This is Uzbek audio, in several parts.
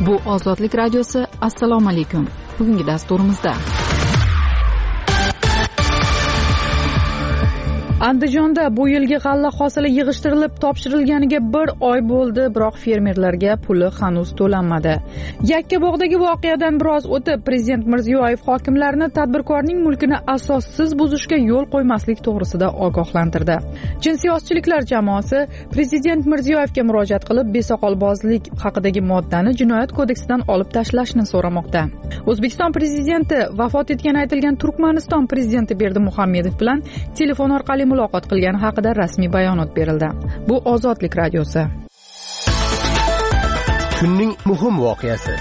Bu Ozodlik radiosi. Assalomu alaykum. Bugungi dasturimizda Andijonda bu yilgi g'alla hosili yig'ishtirilib topshirilganiga 1 oy bo'ldi, biroq fermerlarga puli hanuz to'lanmadi. Yakkabog'dagi voqeadan biroz o'tib, Prezident Mirziyoyev hokimlarni tadbirkorning mulkini asossiz buzishga yo'l qo'ymaslik to'g'risida ogohlantirdi. Jinsiyoschiliklar jamoasi Prezident Mirziyoyevga murojaat qilib, besoqolbozlik haqidagi moddani Jinoyat kodeksidan olib tashlashni so'ramoqda. O'zbekiston prezidenti vafot etgani aytilgan Turkmaniston prezidenti Berdimuhamedov bilan telefon orqali muloqot qilgani haqida rasmiy bayonot berildi. Bu Ozodlik radiosi. Kunning muhim voqeasi.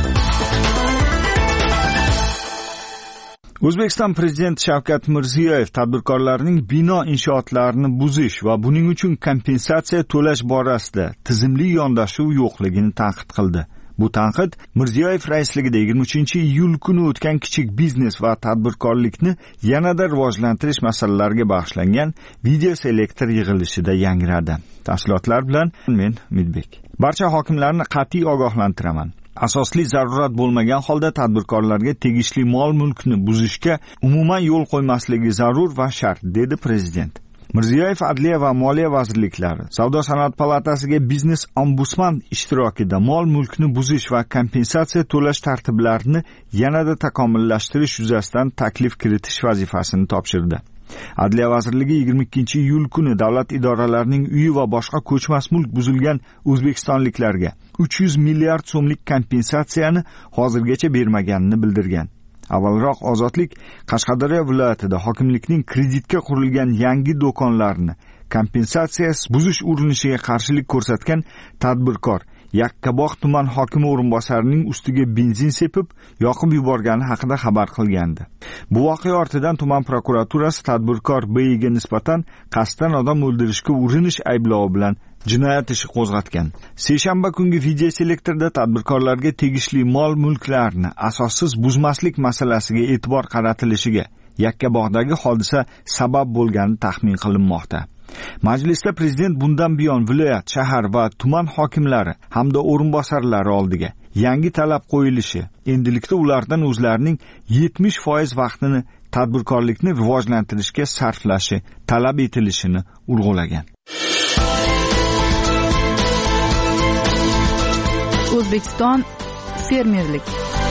O'zbekiston prezidenti Shavkat Mirziyoyev tadbirkorlarning bino inshootlarini buzish va buning uchun kompensatsiya to'lash borasida tizimli yondashuv yo'qligini tanqid qildi. Bu tanqid Mirziyoyev raisligida 23-iyul kuni o'tgan kichik biznes va tadbirkorlikni yanada rivojlantirish masalalariga bag'ishlangan video selektor yig'ilishida yangradi. Tafsilotlar bilan men Midbek. Barcha hokimlarni qat'iy ogohlantiraman. Asosli zarurat bo'lmagan holda tadbirkorlarga tegishli mol-mulkni buzishga umuman yo'l qo'ymasligi zarur va shart, dedi prezident. Mirziyoyev Adliya va Moliya vazirliklari, Savdo-sanoat palatasiga biznes ombudsman ishtirokida mol-mulkni buzish va kompensatsiya to'lash tartiblarini yanada takomillashtirish yuzasidan taklif kiritish vazifasini topshirdi. Adliya vazirligi 22-iyul kuni davlat idoralarining uyi va boshqa ko'chmas mulk buzilgan o'zbekistonliklarga 300 milliard so'mlik kompensatsiyani hozirgacha bermaganini bildirgan. Avvalroq Ozodlik Qashqadaryo viloyatida hokimlikning kreditga qurilgan yangi do'konlarni kompensatsiyasiz buzish urinishiga qarshilik ko'rsatgan tadbirkor Yakkabog' tuman hokimi o'rinbosarining ustiga benzin sepib, yoqib yuborgani haqida xabar qilgandi. Bu voqea ortidan tuman prokuraturasi tadbirkor B.ga nisbatan qasddan odam o'ldirishga urinish ayblovi bilan jinoyat ishi qo'zg'atgan. Seshanba kungi video selektorda tadbirkorlarga tegishli mol-mulklarni asossiz buzmaslik masalasiga e'tibor qaratilishiga Yakkabog'dagi hodisa sabab bo'lgani taxmin qilinmoqda. Majlisda prezident bundan buyon viloyat, shahar va tuman hokimlari hamda o'rinbosarlari oldiga yangi talab qo'yilishi, endilikda ulardan o'zlarining 70% vaqtini tadbirkorlikni rivojlantirishga sarflashi talab etilishini urg'ulagan. O'zbekiston fermerlik.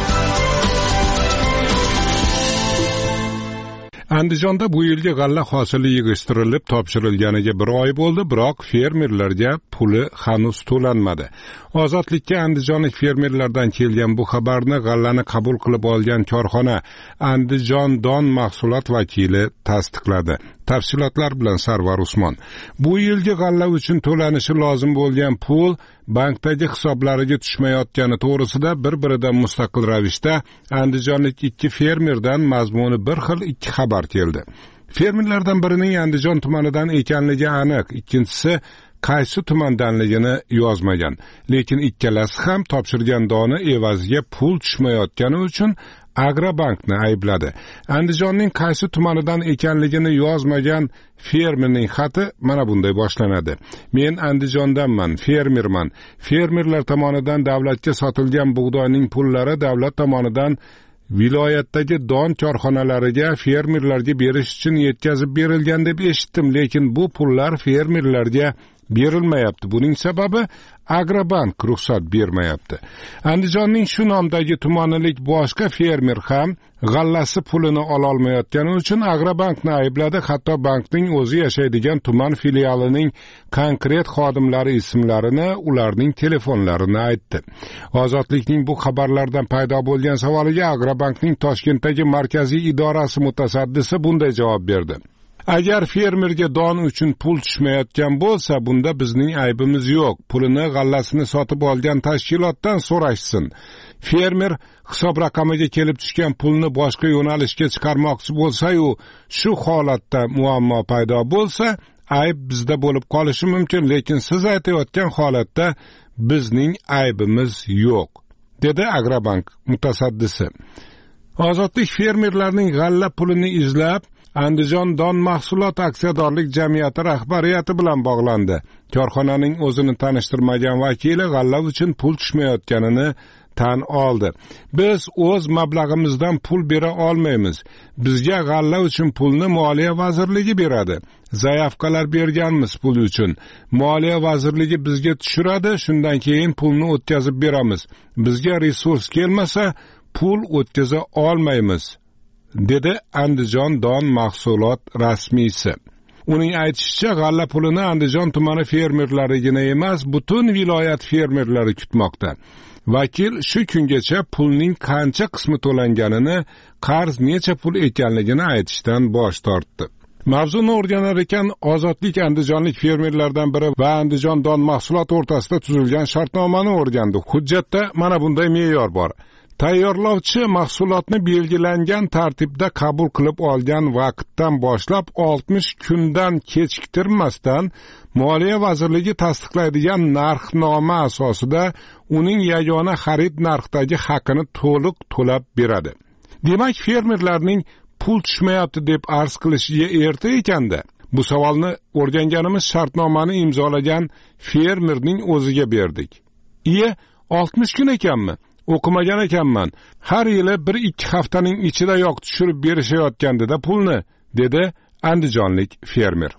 Andijonda bu yilgi g'alla hosili yig'ishtirilib topshirilganiga 1 oy bo'ldi, biroq fermerlarga puli hanuz to'lanmadi. Ozodlikka andijonlik fermerlardan kelgan bu xabarni g'allani qabul qilib olgan korxona Andijon Don mahsulot vakili tasdiqladi. Tafsilotlar bilan Sarvar Usmon. Bu yilgi g'alla uchun to'lanishi lozim bo'lgan pul bankdagi hisoblariga tushmayotgani to'g'risida bir-biridan mustaqil ravishda andijonlik 2 fermerdan mazmuni bir xil 2 xabar keldi. Fermerlardan birining Andijon tumanidan ekanligi aniq, ikkinchisi qaysi tumandanligini yozmagan. Lekin ikkalasi ham topshirgan doni evaziga pul tushmayotgani uchun Agrobankni aybladi. Andijonning qaysi tumanidan ekanligini yozmagan fermerning xati mana bunday boshlanadi. Men Andijondanman, fermerman. Fermerlar tomonidan davlatga sotilgan bug'doyning pullari davlat tomonidan viloyatdagi don korxonalariga fermerlarga berish uchun yetkazib berilgan deb eshitdim, lekin bu pullar fermerlarga berilmayapti. Buning sababi Agrobank ruxsat bermayapti. Andijonning shu nomdagi tumanilik boshqa fermer ham g'allasi pulini ola olmayotgani uchun Agrobankni aybladi. Hatto bankning o'zi yashaydigan tuman filialining konkret xodimlari ismlarini, ularning telefonlarini aytdi. Ozodlikning bu xabarlardan paydo bo'lgan savoliga Agrobankning Toshkentdagi markaziy idorasi mutasaddisi bunday javob berdi. Agar fermerga don uchun pul tushmayotgan bo'lsa, bunda bizning aybimiz yo'q. Pulini g'allasini sotib olgan tashkilotdan so'rashsin. Fermer hisob raqamiga kelib tushgan pulni boshqa yo'nalishga chiqarmoqchi bo'lsa-yu, shu holatda muammo paydo bo'lsa, ayb bizda bo'lib qolishi mumkin, lekin siz aytayotgan holatda bizning aybimiz yo'q, dedi Agrobank mutasaddisi. Ozodlik fermerlarning g'alla pulini izlab Andijon Don mahsulot aksiyadorlik jamiyati rahbariyati bilan bog'landi. Korxonaning o'zini tanishtirmagan vakili g'alla uchun pul tushmayotganini tan oldi. Biz o'z mablag'imizdan pul bera olmaymiz. Bizga g'alla uchun pulni Moliya vazirligi beradi. Zayavkalar berganmiz pul uchun. Moliya vazirligi bizga tushiradi, shundan keyin pulni o'tkazib beramiz. Bizga resurs kelmasa, pul o'tkaza olmaymiz, dedi Andijon don mahsulot rasmiysi. Uning aytishicha, g'alla pulini Andijon tumani fermerlarigina emas, butun viloyat fermerlari kutmoqda. Vakil shu kungacha pulning qancha qismi to'langanini, qarz necha pul ekanligini aytishdan bosh tortdi. Mavzuni o'rganar ekan, Ozodlik andijonlik fermerlardan biri va Andijon don mahsulot o'rtasida tuzilgan shartnomani o'rgandi. Hujjatda mana bunday me'yor bor. Tayyorlovchi mahsulotni belgilangan tartibda qabul qilib olgan vaqtdan boshlab 60 kundan kechiktirmasdan Moliya vazirligi tasdiqlaydigan narxnoma asosida uning yagona xarid narxidagi haqini to'liq to'lab beradi. Demak, fermerlarning pul tushmayapti deb arz qilishiga erta ekanda. Bu savolni o'rganganimiz shartnomani imzolagan fermerning o'ziga berdik. 60 kun ekanmi? O'qimagan ekanman. Har yili 1-2 haftaning ichidayoq tushirib berishayotgandi-da pulni, dedi andijonlik fermer.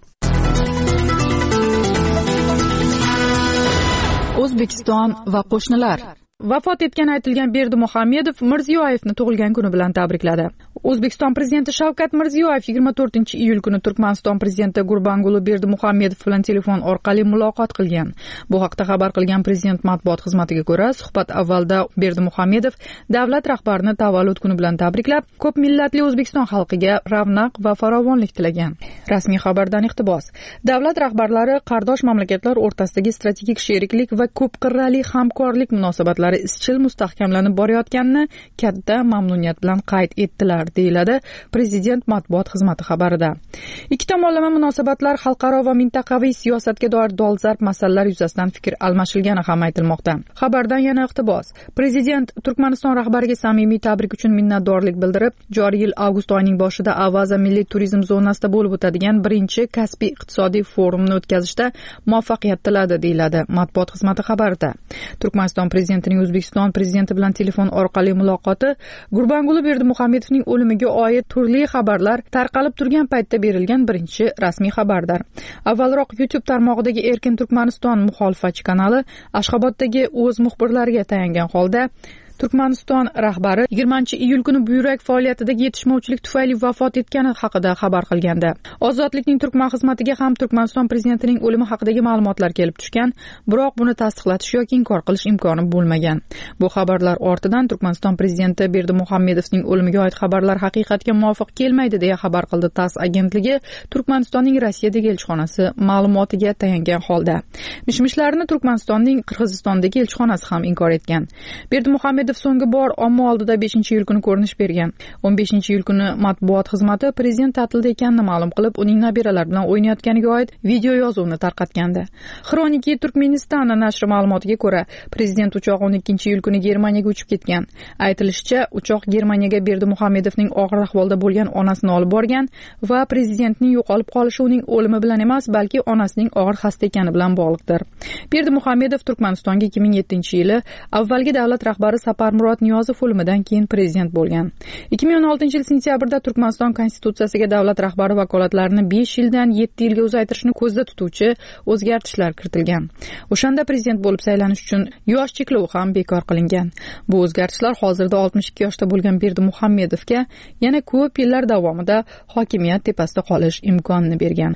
O'zbekiston va qo'shnilar. Vafot etgani aytilgan Berdimuhamedov Mirziyoyevni tug'ilgan kuni bilan tabrikladi. O'zbekiston prezidenti Shavkat Mirziyoyev 24-iyul kuni Turkmaniston prezidenti Gurbanguli Berdimuhamedov bilan telefon orqali muloqot qilgan. Bu haqda xabar qilgan prezident matbuot xizmatiga ko'ra, suhbat avvalda Berdimuhamedov davlat rahbarini tavallud kuni bilan tabriklab, ko'p millatli O'zbekiston xalqiga ravnaq va farovonlik tilagan. Rasmiy xabardan iqtibos. Davlat rahbarlari qardosh mamlakatlar o'rtasidagi strategik sheriklik va ko'p qirrali hamkorlik munosabatlari izchil mustahkamlanib borayotganini katta mamnuniyat bilan qayd etdilar, deyiladi prezident matbuot xizmati xabarida. Ikki tomonlama munosabatlar xalqaro va mintaqaviy siyosatga doir dolzarb masalalar yuzasidan fikr almashilgani ham aytilmoqda. Xabardan yana iqtibos. Prezident Turkmaniston rahbariga samimiy tabrik uchun minnatdorlik bildirib, joriy yil avgust oyining boshida Avaza milliy turizm zonasida bo'lib o'tadigan birinchi Kaspiy iqtisodiy forumini o'tkazishda muvaffaqiyat tiladi, deyiladi matbuot xizmati xabarida. Turkmaniston prezidentining O'zbekiston prezidenti bilan telefon orqali muloqoti Gurbanguli Berdimuhamedovning o'limiga oid turli xabarlar tarqalib turgan paytda berilgan birinchi rasmiy xabardir. Avvalroq YouTube tarmog'idagi Erkin Turkmaniston muxolifatchi kanali Ashxoboddagi o'z muxbirlariga tayangan holda Turkmaniston rahbari 20-iyul kuni buyrak faoliyatidagi yetishmovchilik tufayli vafot etgani haqida xabar qilgandi. Ozodlikning Turkman xizmatiga ham Turkmaniston prezidentining o'limi haqidagi ma'lumotlar kelib tushgan, biroq buni tasdiqlatish yoki inkor qilish imkoni bo'lmagan. Bu xabarlar ortidan Turkmaniston prezidenti Berdimuhamedovning o'limiga oid xabarlar haqiqatga muvofiq kelmaydi, deya xabar qildi TASS agentligi Turkmanistonning Rossiyadagi elchixonasi ma'lumotiga tayangan holda. Mishmishlarni Turkmanistonning Qirg'izistondagi elchixonasi ham inkor etgan. Berdimuhamedov so'nggi bor omma oldida 5-iyul kuni ko'rinish bergan. 15-iyul kuni matbuot xizmati prezident ta'tilda ekanini ma'lum qilib, uning nabiralar bilan o'ynayotganiga oid video yozuvni tarqatgandi. Xroniki Turkmeniston nashri ma'lumotiga ko'ra, prezident uchoq 12-iyul kuni Germaniyaga uchib ketgan. Aytilishicha, uchoq Germaniyaga Berdimuhamedovning og'ir ahvolda bo'lgan onasini olib borgan va prezidentning yo'qolib qolishi uning o'limi bilan emas, balki onasining og'ir xasta ekani bilan bog'liqdir. Berdimuhamedov Turkmanistonga 2007-yili avvalgi davlat rahbari Saparmurod Niyozov o'limidan keyin prezident bo'lgan. 2016-yil sentyabrda Turkmaniston konstitutsiyasiga davlat rahbari vakolatlarini 5 yildan 7 yilga uzaytirishni ko'zda tutuvchi o'zgartishlar kiritilgan. O'shanda prezident bo'lib saylanish uchun yosh cheklov ham bekor qilingan. Bu o'zgartishlar hozirda 62 yoshda bo'lgan Berdimuhamedovga yana ko'p yillar davomida hokimiyat tepasida qolish imkonini bergan.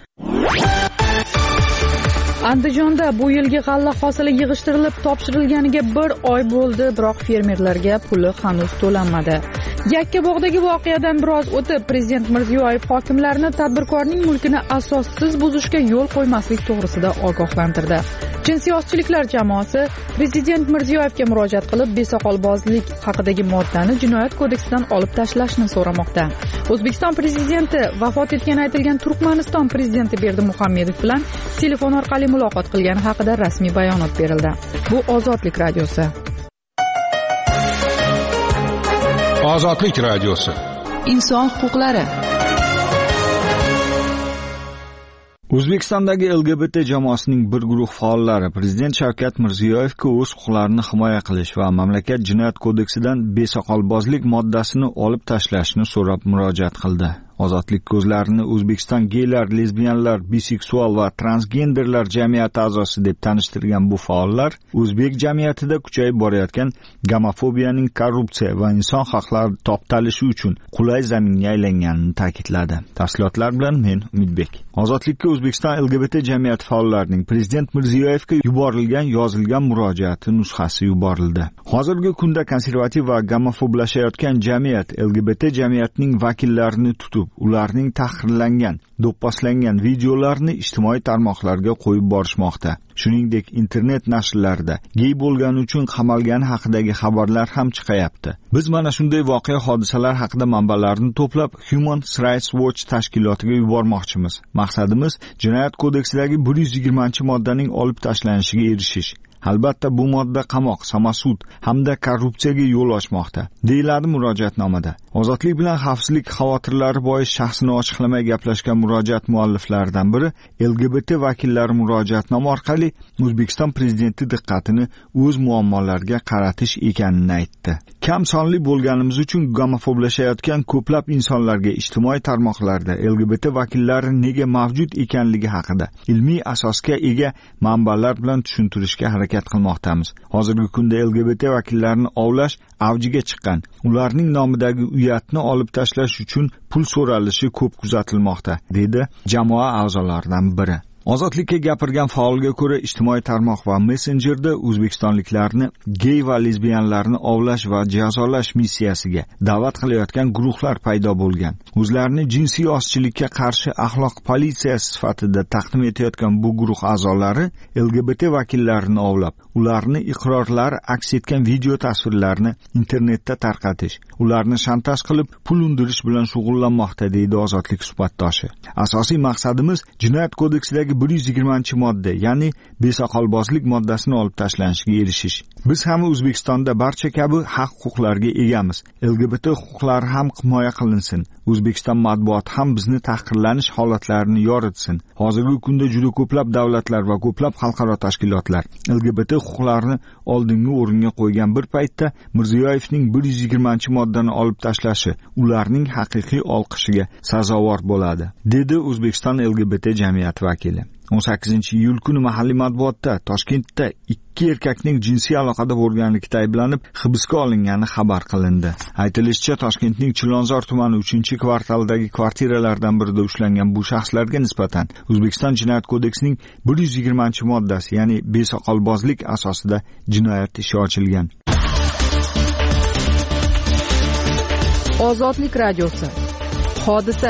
Andijonda bu yilgi g'alla hosili yig'ishtirilib topshirilganiga 1 oy bo'ldi, biroq fermerlarga puli hanuz to'lanmadi. Yakkabog'dagi voqeadan biroz o'tib, prezident Mirziyoyev hokimlarni tadbirkorning mulkini asossiz buzishga yo'l qo'ymaslik to'g'risida ogohlantirdi. Jinsiy ozchiliklar jamoasi prezident Mirziyoyevga murojaat qilib, besoqolbozlik haqidagi moddani Jinoyat kodeksidan olib tashlashni so'ramoqda. O'zbekiston prezidenti vafot etgani aytilgan Turkmaniston prezidenti Berdimuhamedov bilan telefon orqali muloqot qilgani haqida rasmiy bayonot berildi. Bu Ozodlik radiosi. Ozodlik radiosi. Inson huquqlari. O'zbekistondagi LGBT jamoasining bir guruh faollari Prezident Shavkat Mirziyoyevga o'z huquqlarini himoya qilish va mamlakat jinoyat kodeksidan besoqolbozlik moddasini olib tashlashni so'rab murojaat qildi. Ozodlik ko'zlarini O'zbekiston geylar, lesbiyanlar, biseksual va transgenderlar jamiyati a'zosi deb tanishtirgan bu faollar o'zbek jamiyatida kuchayib borayotgan gomofobiyaning korrupsiya va inson haqlari toptalishi uchun qulay zaminga aylanganini ta'kidladi. Tafsilotlar bilan men Umidbek. Ozodlikka O'zbekiston LGBT jamiyati faollarining Prezident Mirziyoyevga yuborilgan yozilgan murojaati nusxasi yuborildi. Hozirgi kunda konservativ va gomofoblashayotgan jamiyat LGBT jamiyatining vakillarini tutib ularning tahqirlangan, do'pposlangan videolarini ijtimoiy tarmoqlarga qo'yib borishmoqda. Shuningdek, internet nashrlarida gey bo'lgani uchun qamalgani haqidagi xabarlar ham chiqayapti. Biz mana shunday voqea hodisalar haqida manbalarni to'plab Human Rights Watch tashkilotiga yubormoqchimiz. Maqsadimiz jinoyat kodeksidagi 120-moddaning olib tashlanishiga erishish. Albatta bu modda qamoq, samasud hamda korrupsiyaga yo'l ochmoqda, deyiladi murojaatnomada. Ozodlik bilan xavfsizlik xavotirlari bois shaxsini ochiqlamay gaplashgan murojaat mualliflaridan biri LGBT vakillari murojaatnoma orqali O'zbekiston prezidenti diqqatini o'z muammolariga qaratish ekanini aytdi. Kam sonli bo'lganimiz uchun gomofoblashayotgan ko'plab insonlarga ijtimoiy tarmoqlarda LGBT vakillari nega mavjud ekanligi haqida ilmiy asosga ega manbalar bilan tushuntirishga harakat qilmoqdamiz. Hozirgi kunda LGBT vakillarini ovlash avjiga chiqqan. Ularning nomidagi uyatni olib tashlash uchun pul so'ralishi ko'p kuzatilmoqda, dedi jamoa a'zolaridan biri. Ozodlikka gapirgan faolga ko'ra ijtimoiy tarmoq va messenjerda o'zbekistonliklarni gey va lesbiyanlarni ovlash va jazolash missiyasiga da'vat qilayotgan guruhlar paydo bo'lgan. O'zlarini jinsiy ozchilikka qarshi axloq politsiyasi sifatida taqdim etayotgan bu guruh a'zolari LGBT vakillarini ovlab, ularni iqrorlari aks etgan video tasvirlarni internetda tarqatish, ularni shantaj qilib pul undirish bilan shug'ullanmoqda, deydi Ozodlik suhbatdoshi. Asosiy maqsadimiz jinoyat kodeksidagi 120-modda, ya'ni besoqolbozlik moddasini olib tashlanishiga erishish. Biz ham O'zbekistonda barcha kabi haq-huquqlarga egamiz. LGBT huquqlari ham himoya qilinsin. O'zbekiston matbuoti ham bizni tahqirlanish holatlarini yoritsin. Hozirgi kunda juda ko'plab davlatlar va ko'plab xalqaro tashkilotlar LGBT huquqlarini oldingi o'ringa qo'ygan bir paytda Mirziyoyevning 120-moddani olib tashlashi ularning haqiqiy olqishiga sazovor bo'ladi, dedi O'zbekiston LGBT jamiyati vakili. 18-iyul kuni mahalliy matbuotda Toshkentda 2 erkakning jinsiy aloqada bo'lganlikda ayblanib hibsga olingani xabar qilindi. Aytilishicha, Toshkentning Chilonzor tumani 3-kvartaldagi kvartiralardan birida ushlangan bu shaxslarga nisbatan O'zbekiston jinoyat kodeksining 120-moddasi, ya'ni besoqolbozlik asosida jinoyat ishi ochilgan. Ozodlik radiosi. Hodisa.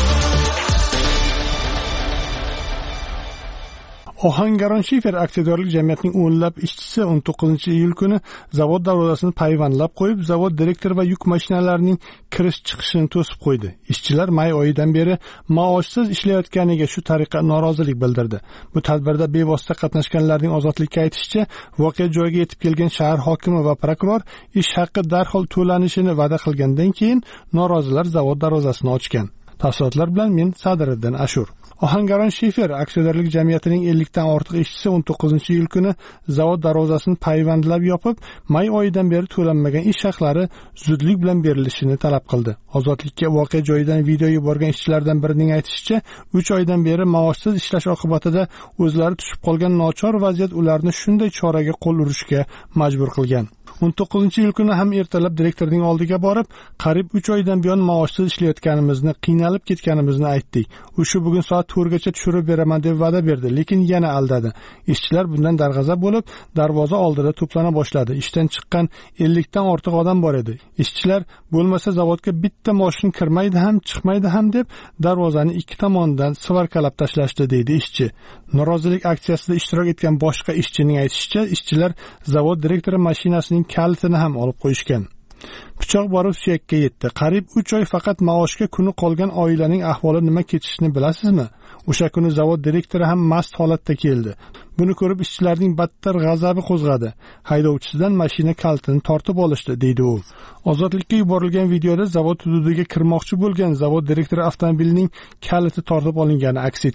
Ohangaron Shifer aksiyadorlik jamiyatining o'nlab ishchisi 19-iyul kuni zavod darvozasini payvandlab qo'yib, zavod direktori va yuk mashinalarining kirish-chiqishini to'sib qo'ydi. Ishchilar may oyidan beri maoshsiz ishlayotganiga shu tariqa norozilik bildirdi. Bu tadbirda bevosita qatnashganlarning Ozodlikka aytishicha, voqea joyiga yetib kelgan shahar hokimi va prokuror ish haqqi darhol to'lanishini va'da qilgandan keyin norozilar zavod darvozasini ochgan. Tafsilotlar bilan men Sadiriddin Ashur. Ohangaron Shifer aksiyadorlik jamiyatining 50 dan ortiq ishchisi 19-iyul kuni zavod darvozasini payvandlab yopib, may oyidan beri to'lanmagan ish haqlari zudlik bilan berilishini talab qildi. Ozodlikka voqea joyidan video yuborgan ishchilardan birining aytishicha, 3 oydan beri maoshsiz ishlash oqibatida o'zlari tushib qolgan nochor vaziyat ularni shunday choraga qo'l urishga majbur qilgan. 19-iyul kuni ham ertalab direktorning oldiga borib, qariyb 3 oydan buyon maoshsiz ishlayotganimizni, qiynalib ketganimizni aytdik. U shu bugun soat 4gacha tushirib beraman deb va'da berdi, lekin yana aldadi. Ishchilar bundan darg'azab bo'lib, darvoza oldida to'plana boshladi. Ishdan chiqqan 50 dan ortiq odam bor edi. Ishchilar bo'lmasa zavodga bitta mashina kirmaydi ham, chiqmaydi ham deb darvozani ikki tomonidan svarkalab tashlashdi, deydi ishchi. Norozilik aksiyasida ishtirok etgan boshqa ishchining aytishicha, ishchilar zavod direktori mashinasining kalitini ham olib qo'yishgan. Pichoq borib suyakka yetdi. Qariyb 3 oy faqat maoshga kuni qolgan oilaning ahvoli nima kechishini bilasizmi? O'sha kuni zavod direktori ham mast holatda keldi. Buni ko'rib ishchilarning battar g'azabi qo'zg'adi. Haydovchisidan mashina kalitini tortib olishdi, deydi u. Ozodlikka yuborilgan videoda zavod hududiga kirmoqchi bo'lgan zavod direktori avtomobilining kaliti tortib olingani aks etgan.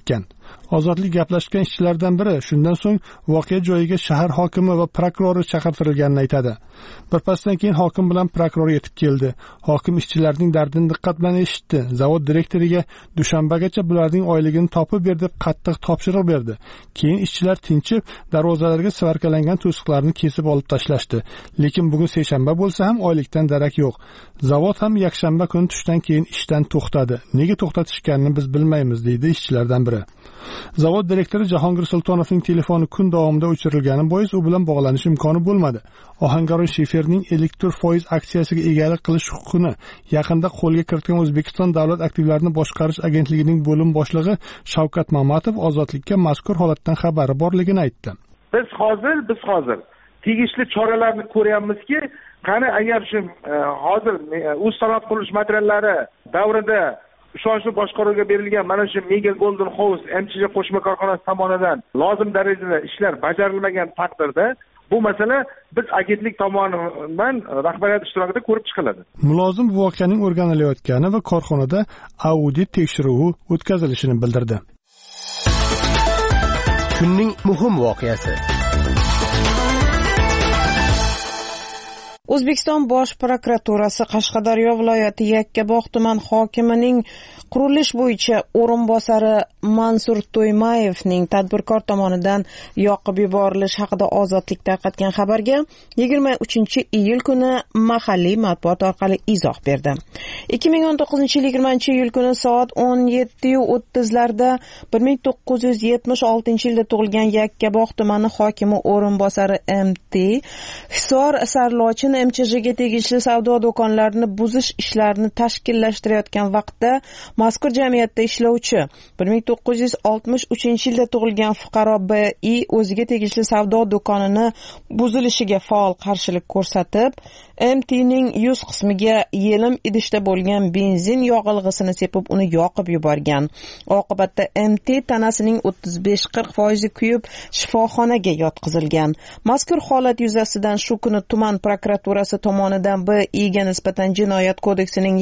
Ozodlik gaplashgan ishchilardan biri shundan so'ng voqea joyiga shahar hokimi va prokurori chaqirtirilganini aytadi. Birpasdan keyin hokim bilan prokuror yetib keldi. Hokim ishchilarning dardini diqqat bilan eshitdi. Zavod direktoriga dushanbagacha bularning oyligini topib ber deb qattiq topshiriq berdi. Keyin ishchilar tinchib, darvozalarga svarkalangan to'siqlarni kesib olib tashlashdi. Lekin bugun seshanba bo'lsa ham oylikdan darak yo'q. Zavod ham yakshanba kuni tushdan keyin ishdan to'xtadi. Nega to'xtatishganini biz bilmaymiz, deydi ishchilardan biri. Zavod direktori Jahongir Sultonovning telefoni kun davomida o'chirilgani bois u bilan bog'lanish imkoni bo'lmadi. Ohangaron Shiferning elektr foiz aksiyasiga egalik qilish huquqini yaqinda qo'lga kiritgan O'zbekiston Davlat aktivlarini boshqarish agentligining bo'lim boshlig'i Shavkat Mamatov Ozodlikka mazkur holatdan xabari borligini aytdi. Biz hozir tegishli choralarni ko'ryapmizki, qani agar shu hozir o'z sanoat qurilish materiallari davrida ishonchli boshqaruvga berilgan mana shu Mega Golden House MCJ qo'shma korxonasi tomonidan lozim darajada ishlar bajarilmagan taqdirda bu masala biz agentlik tomonidan rahbariyat ishtirokida ko'rib chiqiladi. Mulozim voqeaning o'rganilayotgani va korxonada audit tekshiruvi o'tkazilishini bildirdi. Kunning muhim voqeasi. O'zbekiston Bosh prokuraturasi Qashqadaryo viloyati Yakkabog' tuman hokimining qurilish bo'yicha o'rinbosari Mansur To'ymayevning tadbirkor tomonidan yoqib yuborilishi haqida Ozodlik tarqatgan xabarga 23-iyul kuni mahalliy matbuot orqali izoh berdi. 2019-20 kuni soat 17:30larda 1976-yilda tug'ilgan Yakkabog' tumani hokimi o'rinbosari MT Hisor Sarlochin MCJga tegishli savdo do'konlarini buzish ishlarini tashkillashtirayotgan vaqtda mazkur jamiyatda ishlovchi 1963-yilda tug'ilgan fuqaro B.I. o'ziga tegishli savdo do'konini buzilishiga faol qarshilik ko'rsatib, MTning yuz qismiga yelim idishda bo'lgan benzin yog'ilg'isini sepib uni yoqib yuborgan. Oqibatda MT tanasining 35-40% kuyib shifoxonaga yotqizilgan. Mazkur holat yuzasidan shu kuni tuman prokuraturasi tomonidan B.I.ga nisbatan Jinoyat kodeksining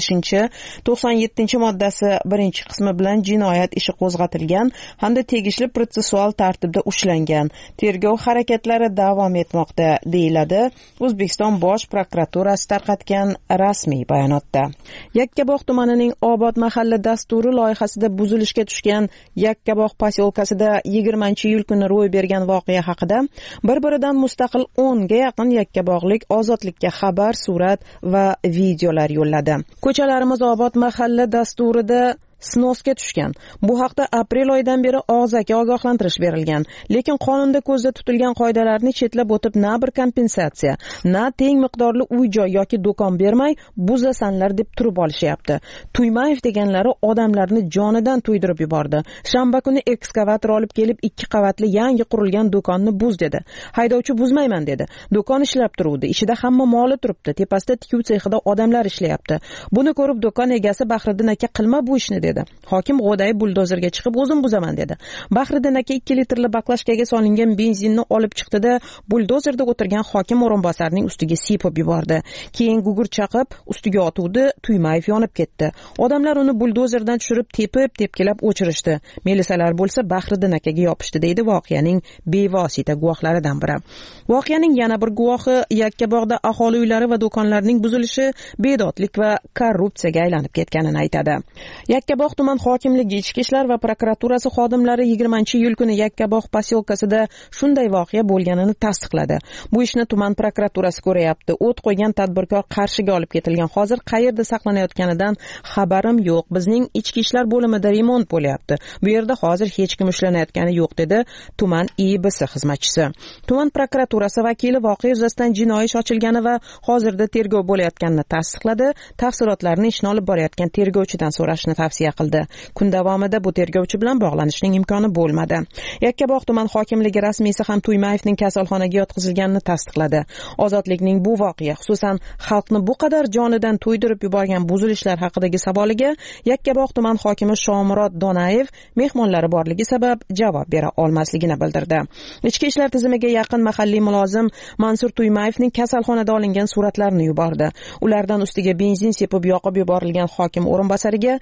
25-97-moddasi 1-qismi bilan jinoyat ishi qo'zg'atilgan hamda tegishli protsessual tartibda ushlangan. Tergov harakatlari davom etmoqda, deyiladi O'zbekiston Bosh prokuraturasi tarqatgan rasmiy bayonotda. Yakkabog' tumanining Obod mahalla dasturi loyihasida buzilishga tushgan Yakkabog' posyolkasida 20-iyul kuni ro'y bergan voqea haqida bir-biridan mustaqil 10 ga yaqin yakkabog'lik Ozodlikka xabar, surat va videolar yo'lladi. Ko'chalarimiz Obod mahalla dasturida snosga tushgan. Bu haqda aprel oyidan beri og'zaki ogohlantirish berilgan. Lekin qonunda ko'zda tutilgan qoidalarni chetlab o'tib, na bir kompensatsiya, na teng miqdorli uy-joy yoki do'kon bermay buzasanlar deb turib olishyapti. Tuymayev deganlari odamlarni jonidan to'ydirib yubordi. Shanba kuni ekskavator olib kelib 2 qavatli yangi qurilgan do'konni buz dedi. Haydovchi buzmayman dedi. Do'kon ishlab turuvdi. Ichida hamma moli turibdi. Tepasida tikuv sexida odamlar ishlayapti. Buni ko'rib do'kon egasi Bahriddin aka qilma bu ishni dedi. Hokim g'o'dayib buldozerga chiqib o'zim buzaman dedi. Bahriddin aka 2 litrli baklashkaga solingan benzinni olib chiqdi-da, buldozerda o'tirgan hokim o'rinbosarining ustiga sepib yubordi. Keyin gugurt chaqib ustiga otuvdi, Tuymayev yonib ketdi. Odamlar uni buldozerdan tushirib tepkilab o'chirishdi. Milisalar bo'lsa Bahriddin akaga yopishdi, deydi voqeaning bevosita guvohlaridan biri. Voqeaning yana bir guvohi Yakkabog'da aholi uylari va do'konlarining buzilishi bedodlik va korrupsiyaga aylanib ketganini aytadi. Yakkabog' tuman hokimligi ichki ishlar va prokuraturasi xodimlari 20-iyul kuni Yakkabog' posyolkasida shunday voqea bo'lganini tasdiqladi. Bu ishni tuman prokuraturasi ko'rayapti. O't qo'ygan tadbirkor Qarshiga olib ketilgan. Hozir qayerda saqlanayotganidan xabarim yo'q. Bizning ichki ishlar bo'limida remont bo'lyapti. Bu yerda hozir hech kim ishlanayotgani yo'q, dedi tuman IBS xizmatchisi. Tuman prokuraturasi vakili voqea yuzasidan jinoiy ish ochilgani va hozirda tergov bo'layotganini tasdiqladi. Tafsilotlarni ishni olib borayotgan tergovchidan so'rashni tavsiya qildi. Kun davomida bu tergovchi bilan bog'lanishning imkoni bo'lmadi. Yakkabog' tuman hokimligi rasmiysi ham Tuymayevning kasalxonaga yotqizilganini tasdiqladi. Ozodlikning bu voqea, xususan xalqni bu qadar jonidan to'ydirib yuborgan buzilishlar haqidagi savoliga Yakkabog' tuman hokimi Shomurod Donayev mehmonlari borligi sabab javob bera olmasligini bildirdi. Ichki ishlar tizimiga yaqin mahalliy mulozim Mansur Tuymayevning kasalxonada olingan suratlarini yubordi. Ulardan ustiga benzin sepib yoqib yuborilgan hokim o'rinbosariga jiddiy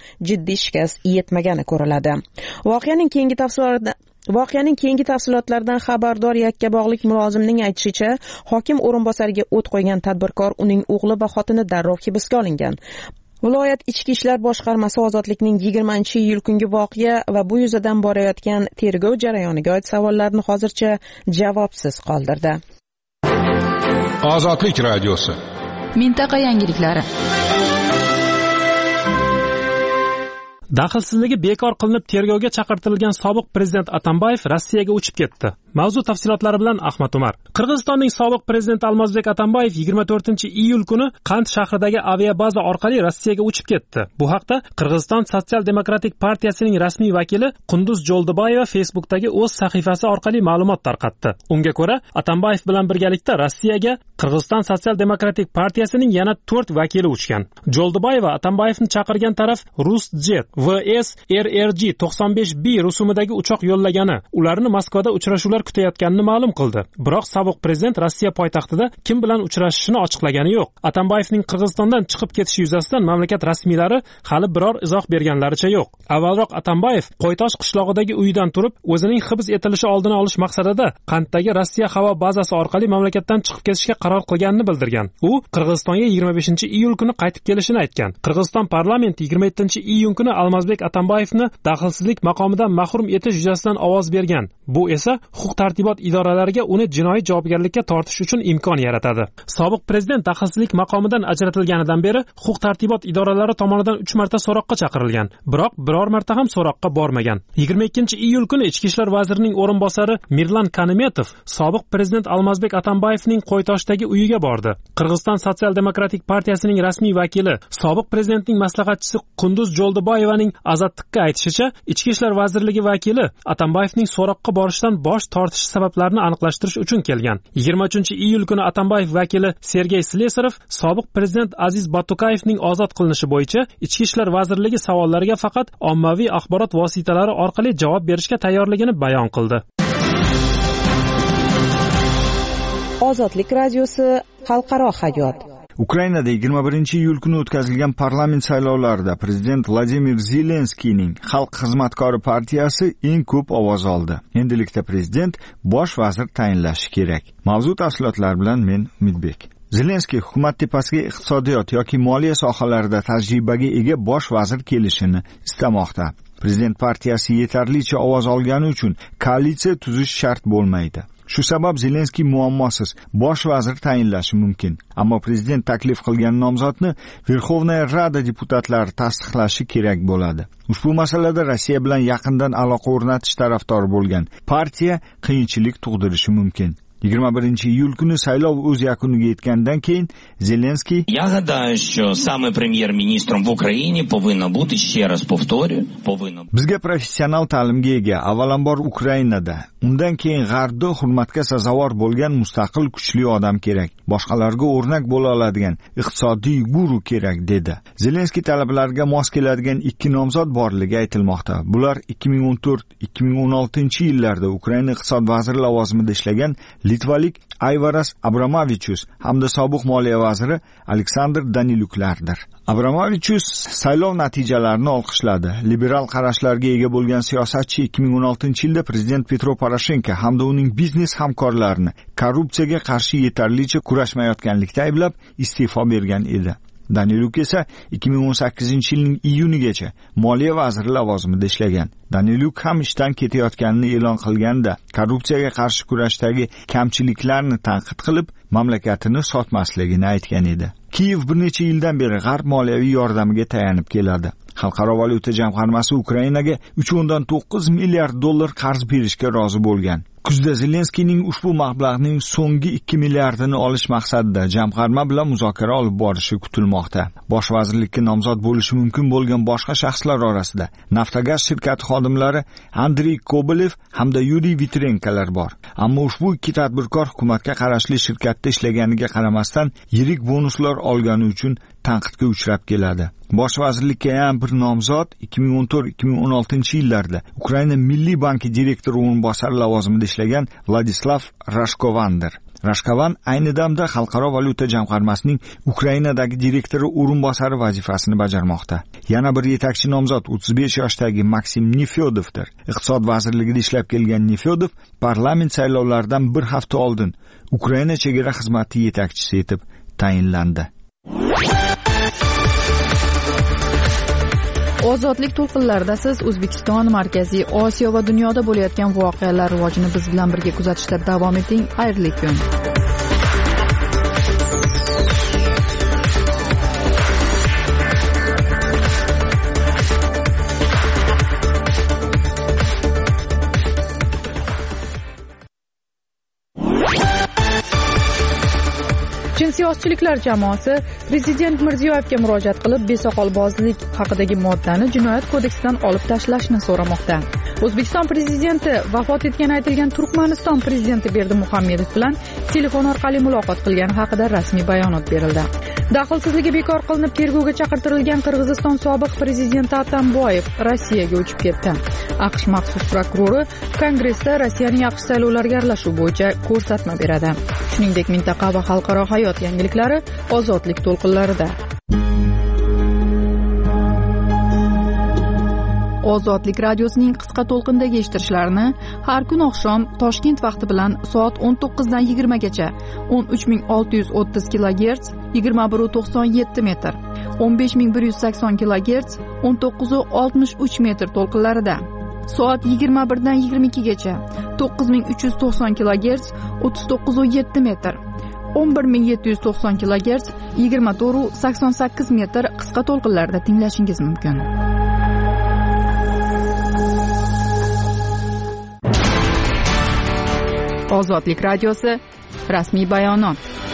jiddiy shikast yetmagani ko'riladi. Voqeaning keyingi tafsilotlaridan xabardor Yakkabog'lik mulozimning aytishicha, hokim o'rinbosariga o't qo'ygan tadbirkor, uning o'g'li va xotini darrov hibsga olingan. Viloyat ichki ishlar boshqarmasi Ozodlikning 20-iyul kungi voqea va bu yuzadan borayotgan tergov jarayoniga oid savollarni hozircha javobsiz qoldirdi. Ozodlik radiosi. Mintaqa yangiliklari. Daxlsizligi bekor qilinib tergovga chaqirtirilgan sobiq prezident Atambayev Rossiyaga uchib ketdi. Mavzu tafsilotlari bilan Ahmad Umar. Qirg'izistonning sobiq prezidenti Almazbek Atambayev 24-iyul kuni Qand shahridagi aviabaza orqali Rossiyaga uchib ketdi. Bu haqda Qirg'iziston Sotsial-demokratik partiyasining rasmiy vakili Qunduz Joldibayeva Facebook'dagi o'z sahifasi orqali ma'lumot tarqatdi. Unga ko'ra, Atambayev bilan birgalikda Rossiyaga Qirg'iziston Sotsial-demokratik partiyasining yana 4 vakili uchgan. Joldibayeva Atambayevni chaqirgan taraf Rusjet VS RRG 95B rusumidagi uchoq yo'llagani, ularni Moskvada uchrashuvlar kutayotganini ma'lum qildi. Biroq sobiq prezident Rossiya poytaxtida kim bilan uchrashishini ochiqlagani yo'q. Atambayevning Qirg'izistondan chiqib ketishi yuzasidan mamlakat rasmiylari hali biror izoh berganlaricha yo'q. Avvalroq Atambayev Qo'ytosh qishlog'idagi uyidan turib, o'zining hibs etilishi oldini olish maqsadida Qanddagi Rossiya havo bazasi orqali mamlakatdan chiqib ketishga qaror qilganini bildirgan. U Qirg'izistonga 25-iyul kuni qaytib kelishini aytgan. Qirg'iziston parlamenti 27-iyun kuni Almazbek Atambayevni daxlsizlik maqomidan mahrum etish yuzasidan ovoz bergan. Bu esa huquq-tartibot idoralariga uni jinoiy javobgarlikka tortish uchun imkon yaratadi. Sobiq prezident daxlsizlik maqomidan ajratilganidan beri huquq-tartibot idoralari tomonidan 3 marta so'roqqa chaqirilgan, biroq biror marta ham so'roqqa bormagan. 22-iyul kuni Ichki ishlar vazirining o'rinbosari Mirlan Kanimetov sobiq prezident Almazbek Atambayevning Qo'ytoshdagi uyiga bordi. Qirg'iziston Sotsial-demokratik partiyasining rasmiy vakili, sobiq prezidentning maslahatchisi Qunduz Joldibayevaning Azadlikka aytishicha, Ichki ishlar vazirligi vakili Atambayevning so'roqqa borishdan bosh tortishi sabablarini aniqlashtirish uchun kelgan. 23-iyul kuni Atambayev vakili Sergey Slesarov sobiq prezident Aziz Batukayevning ozod qilinishi bo'yicha Ichki ishlar vazirligi savollariga faqat ommaviy axborot vositalari orqali javob berishga tayyorligini bayon qildi. Ozodlik radiosi xalqaro hayot. Ukrainada 21-iyul kuni o'tkazilgan parlament saylovlarida prezident Vladimir Zelenskiyning Xalq xizmatkori partiyasi eng ko'p ovoz oldi. Endilikda prezident bosh vazir tayinlashi kerak. Mavzu tafsilotlari bilan men Umidbek. Zelenskiy hukumat tepasiga iqtisodiyot yoki moliya sohalarida tajribaga ega bosh vazir kelishini istamoqda. Prezident partiyasi yetarlicha ovoz olgani uchun koalitsiya tuzish shart bo'lmaydi. Shu sabab Zelenskiy muammosiz bosh vazir tayinlashi mumkin. Ammo prezident taklif qilgan nomzodni Verxovnaya Rada deputatlari tasdiqlashi kerak bo'ladi. Ushbu masalada Rossiya bilan yaqindan aloqa o'rnatish tarafdori bo'lgan partiya qiyinchilik tug'dirishi mumkin. 21-iyul kuni saylov o'z yakuniga yetgandan keyin Zelenskiy Я гадаю, що саме прем'єр-міністром в Україні повинно бути, ще раз повторюю, повинно Bizga professional ta'limga ega, avvalambor Ukrainada, undan keyin G'arbda hurmatga sazovor bo'lgan mustaqil kuchli odam kerak. Boshqalarga o'rnak bo'la oladigan iqtisodiy guru kerak dedi. Zelenskiy talablariga mos keladigan 2 nomzod borligi aytilmoqda. Bular 2014-2016 yillarda Ukraina iqtisod vaziri lavozimida ishlagan Litvalik Ayvaras Abramovichus hamda sobiq moliya vaziri Aleksandr Daniluklardir. Abramovichus saylov natijalarini olqishladi. Liberal qarashlarga ega bo'lgan siyosatchi 2016-yilda prezident Petro Poroshenko hamda uning biznes hamkorlarini korrupsiyaga qarshi yetarlicha kurashmayotganlikda ayblab iste'fo bergan edi. Daniluk esa 2018-yilning iyunigacha moliya vaziri lavozimida ishlagan. Daniluk ham ishdan ketayotganini e'lon qilganda, korrupsiyaga qarshi kurashdagi kamchiliklarni tanqid qilib, mamlakatini sotmasligini aytgan edi. Kiyev bir necha yildan beri G'arb moliyaviy yordamiga tayanib keladi. Xalqaro valyuta jamg'armasi Ukrainaga 3.9 milliard dollar qarz berishga rozi bo'lgan. Kuzda Zelenskiyning ushbu mablag'ning so'nggi 2 milliardini olish maqsadida jamg'arma bilan muzokara olib borishi kutilmoqda. Bosh vazirlikka nomzod bo'lishi mumkin bo'lgan boshqa shaxslar orasida Naftogaz shirkati xodimlari Andrey Kobolev hamda Yuriy Vitrenkolar bor. Ammo ushbu 2 tadbirkor hukumatga qarashli shirkatda ishlaganiga qaramasdan yirik bonuslar olgani uchun tanqidga uchrab keladi. Bosh vazirlikka ham bir nomzod 2014-2016 yillarda Ukraina Milliy banki direktori o'rinbosari lavozimida ishlagan Vladislav Rashkovandir. Rashkavan ayni damda Xalqaro valyuta jamg'armasining Ukrainadagi direktori o'rinbosari vazifasini bajarmoqda. Yana bir yetakchi nomzod 35 yoshdagi Maksim Nefyodovdir. Iqtisod vazirligida ishlab kelgan Nefyodov parlament saylovlaridan bir hafta oldin Ukraina chegara xizmati yetakchisi etib tayinlandi. Ozodlik to'lqinlarida siz O'zbekiston, Markaziy Osiyo va dunyoda bo'layotgan voqealar rivojini biz bilan birga kuzatishda davom eting. Xayrli kun. Siyoschiliklar jamoasi Prezident Mirziyoyevga murojaat qilib, besoqolbozlik haqidagi moddani Jinoyat kodeksidan olib tashlashni so'ramoqda. O'zbekiston prezidenti vafot etgani aytilgan Turkmaniston prezidenti Berdimuhamedov bilan telefon orqali muloqot qilgani haqida rasmiy bayonot berildi. Daxlsizligi bekor qilinib, tergovga chaqirtirilgan Qirg'iziston sobiq prezidenti Atamboyev Rossiyaga uchib ketdi. AQSh maxsus prokurori Kongressda Rossiyaning AQSh saylovlariga aralashuv bo'yicha ko'rsatma beradi. Shuningdek, mintaqa va xalqaro hayot yangiliklari ozodlik to'lqinlarida. Ozodlik radiosining qisqa to'lqindagi eshittirishlarini har kun oqshom Toshkent vaqti bilan soat 19 dan 20 gacha 13630 kHz 2197 metr, 15180 kHz 1963 metr to'lqinlarida, soat 21 dan 22 gacha 9390 kHz 3907 metr, 11790 kHz 2488 metr qisqa to'lqinlarda tinglashingiz mumkin. Ozodlik radiosi rasmiy bayonot.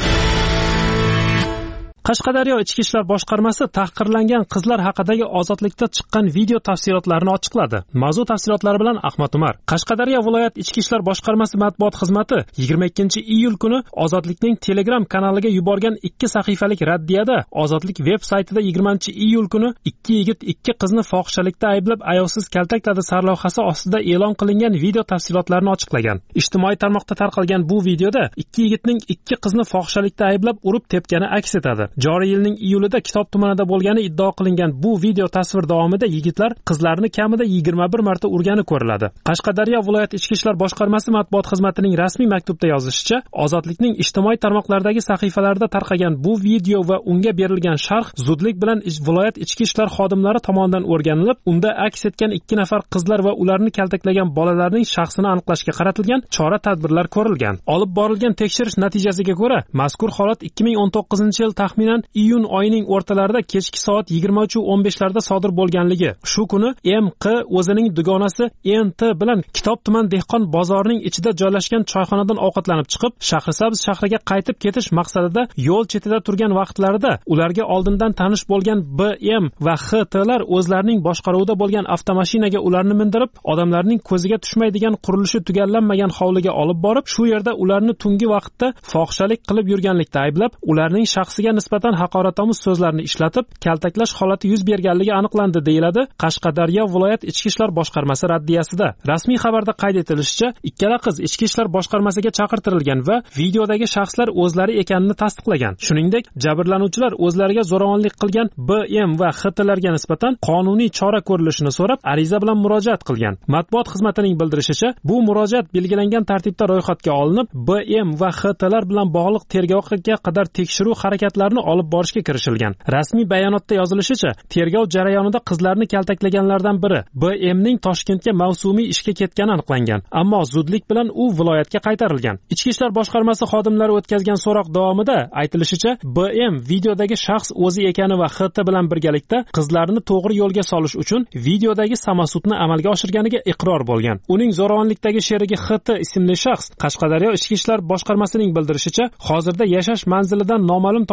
Qashqadaryo Ichki ishlar boshqarmasi tahqirlangan qizlar haqidagi ozodlikda chiqqan video tafsilotlarini ochiqladi. Mavzu tafsilotlari bilan Ahmad Umar. Qashqadaryo viloyat Ichki ishlar boshqarmasi matbuot xizmati 22-iyul kuni Ozodlikning Telegram kanaliga yuborgan 2 sahifalik raddiyada Ozodlik veb saytida 20-iyul kuni 2 yigit 2 qizni fohishalikda ayblab ayovsiz kaltakladi sarlavhasi ostida e'lon qilingan video tafsilotlarini ochiqlagan. Ijtimoiy tarmoqda tarqalgan bu videoda 2 yigitning 2 qizni fohishalikda ayblab urib tepgani aks etadi. Joriy yilning iyulida Kitob tumanida bo'lgani iddao qilingan bu video tasvir davomida yigitlar qizlarni kamida 21 marta urgani ko'riladi. Qashqadaryo viloyat Ichki ishlar boshqarmasi matbuot xizmatining rasmiy maktubda yozishicha, Ozodlikning ijtimoiy tarmoqlardagi sahifalarida tarqagan bu video va unga berilgan sharh zudlik bilan viloyat ichki ishlar xodimlari tomonidan o'rganilib, unda aks etgan 2 nafar qizlar va ularni kaltaklagan bolalarning shaxsini aniqlashga qaratilgan chora-tadbirlar ko'rilgan. Olib borilgan tekshirish natijasiga ko'ra, mazkur holat 2019-yil taxminan iyun oyining o'rtalarida kechki soat 23:15 larda sodir bo'lganligi. Shu kuni MQ o'zining dugonasi NT bilan Kitob tuman dehqon bozorining ichida joylashgan choyxonadan ovqatlanib chiqib, Shahrisabz shahriga qaytib ketish maqsadida yo'l chetida turgan vaqtlarida ularga oldindan tanish bo'lgan BM va XTlar o'zlarining boshqaruvida bo'lgan avtomashinaga ularni mindirib, odamlarning ko'ziga tushmaydigan qurilishi tugallanmagan hovliga olib borib, shu yerda ularni tungi vaqtda fohishalik qilib yurganlikda ayblab, ularning shaxsiga nisbatan haqoratomuz so'zlarni ishlatib, kaltaklash holati yuz berganligi aniqlandi, deyiladi Qashqadaryo viloyat Ichki ishlar boshqarmasi raddiyasida. Rasmiy xabarda qayd etilishicha, ikkala qiz Ichki ishlar boshqarmasiga chaqirtirilgan va videodagi shaxslar o'zlari ekanini tasdiqlagan. Shuningdek, jabrlanuvchilar o'zlariga zo'ravonlik qilgan BM va XTlarga nisbatan qonuniy chora ko'rilishini so'rab, ariza bilan murojaat qilgan. Matbuot xizmatining bildirishicha, bu murojaat belgilangan tartibda ro'yxatga olinib, BM va XTlar bilan bog'liq tergovga qadar tekshiruv harakatlarini olib borishga kirishilgan. Rasmiy bayonotda yozilishicha, tergov jarayonida qizlarni kaltaklaganlardan biri BMning Toshkentga mavsumiy ishga ketgani aniqlangan, ammo zudlik bilan u viloyatga qaytarilgan. Ichki ishlar boshqarmasi xodimlari o'tkazgan so'roq davomida aytilishicha, BM videodagi shaxs o'zi ekani va XT bilan birgalikda qizlarni to'g'ri yo'lga solish uchun videodagi samosudni amalga oshirganiga iqror bo'lgan. Uning zo'ravonlikdagi sherigi XT ismli shaxs Qashqadaryo Ichki ishlar boshqarmasining bildirishicha, hozirda yashash manzilidan noma'lum tomonga chiqib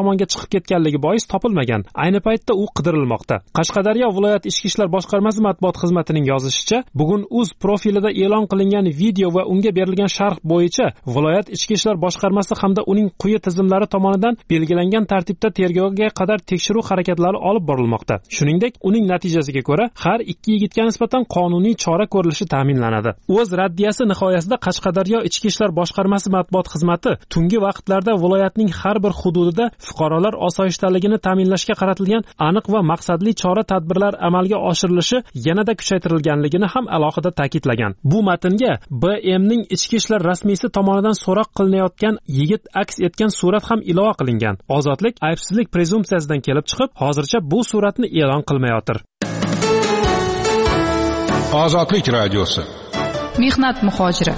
chiqib ketganligi bois topilmagan. Ayni paytda u qidirilmoqda. Qashqadaryo viloyat ichki ishlar boshqarmasi matbuot xizmatining yozishicha, bugun uz profilida e'lon qilingan video va unga berilgan sharh bo'yicha viloyat ichki ishlar boshqarmasi hamda uning quyi tizimlari tomonidan belgilangan tartibda tergovga qadar tekshiruv harakatlari olib borilmoqda. Shuningdek, uning natijasiga ko'ra har ikki yigitga nisbatan qonuniy chora ko'rilishi ta'minlanadi. O'z raddiyasi nihoyasida Qashqadaryo ichki ishlar boshqarmasi matbuot xizmati tungi vaqtlarda viloyatning har bir hududida fuqarolar osoyishtaligini ta'minlashga qaratilgan aniq va maqsadli chora-tadbirlar amalga oshirilishi yanada kuchaytirilganligini ham alohida ta'kidlagan. Bu matnga BMning ichki ishlar rasmiysi tomonidan so'roq qilinayotgan yigit aks etgan surat ham ilova qilingan. Ozodlik aybsizlik prezumpsiyasidan kelib chiqib, hozircha bu suratni e'lon qilmayotir. Ozodlik radiosi. Mehnat muhojiri.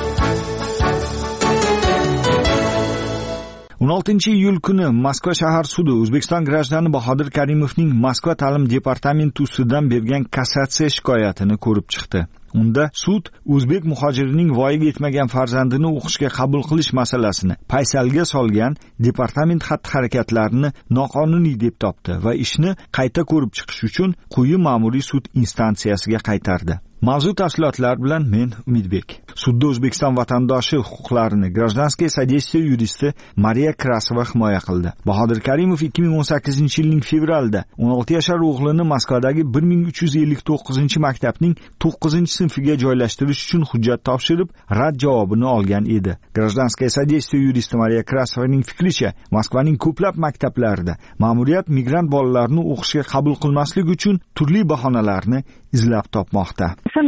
16-iyul kuni Moskva shahar sudi O'zbekiston grajdani Bahodir Karimovning Moskva ta'lim departamenti ustidan bergan kassatsiya shikoyatini ko'rib chiqdi. Unda sud o'zbek muhojirining voyaga yetmagan farzandini o'qishga qabul qilish masalasini paysalga solgan departament xatti-harakatlarini noqonuniy deb topdi va ishni qayta ko'rib chiqish uchun quyi ma'muriy sud instansiyasiga qaytardi. Mavzu tafsilotlar bilan men Umidbek. Sudda O'zbekiston vatandoshi huquqlarini Гражданское содействие yuristi Mariya Krasova himoya qildi. Bahodir Karimov 2018-yilning fevralida 16 yashar o'g'lini Moskvadagi 1359-maktabning 9-sinfiga joylashtirish uchun hujjat topshirib, rad javobini olgan edi. Гражданское содействие yuristi Mariya Krasovaning fikricha, Moskvaning ko'plab maktablarida ma'muriyat migrant bolalarni o'qishga qabul qilmaslik uchun turli bahonalarni izlab topmoqda.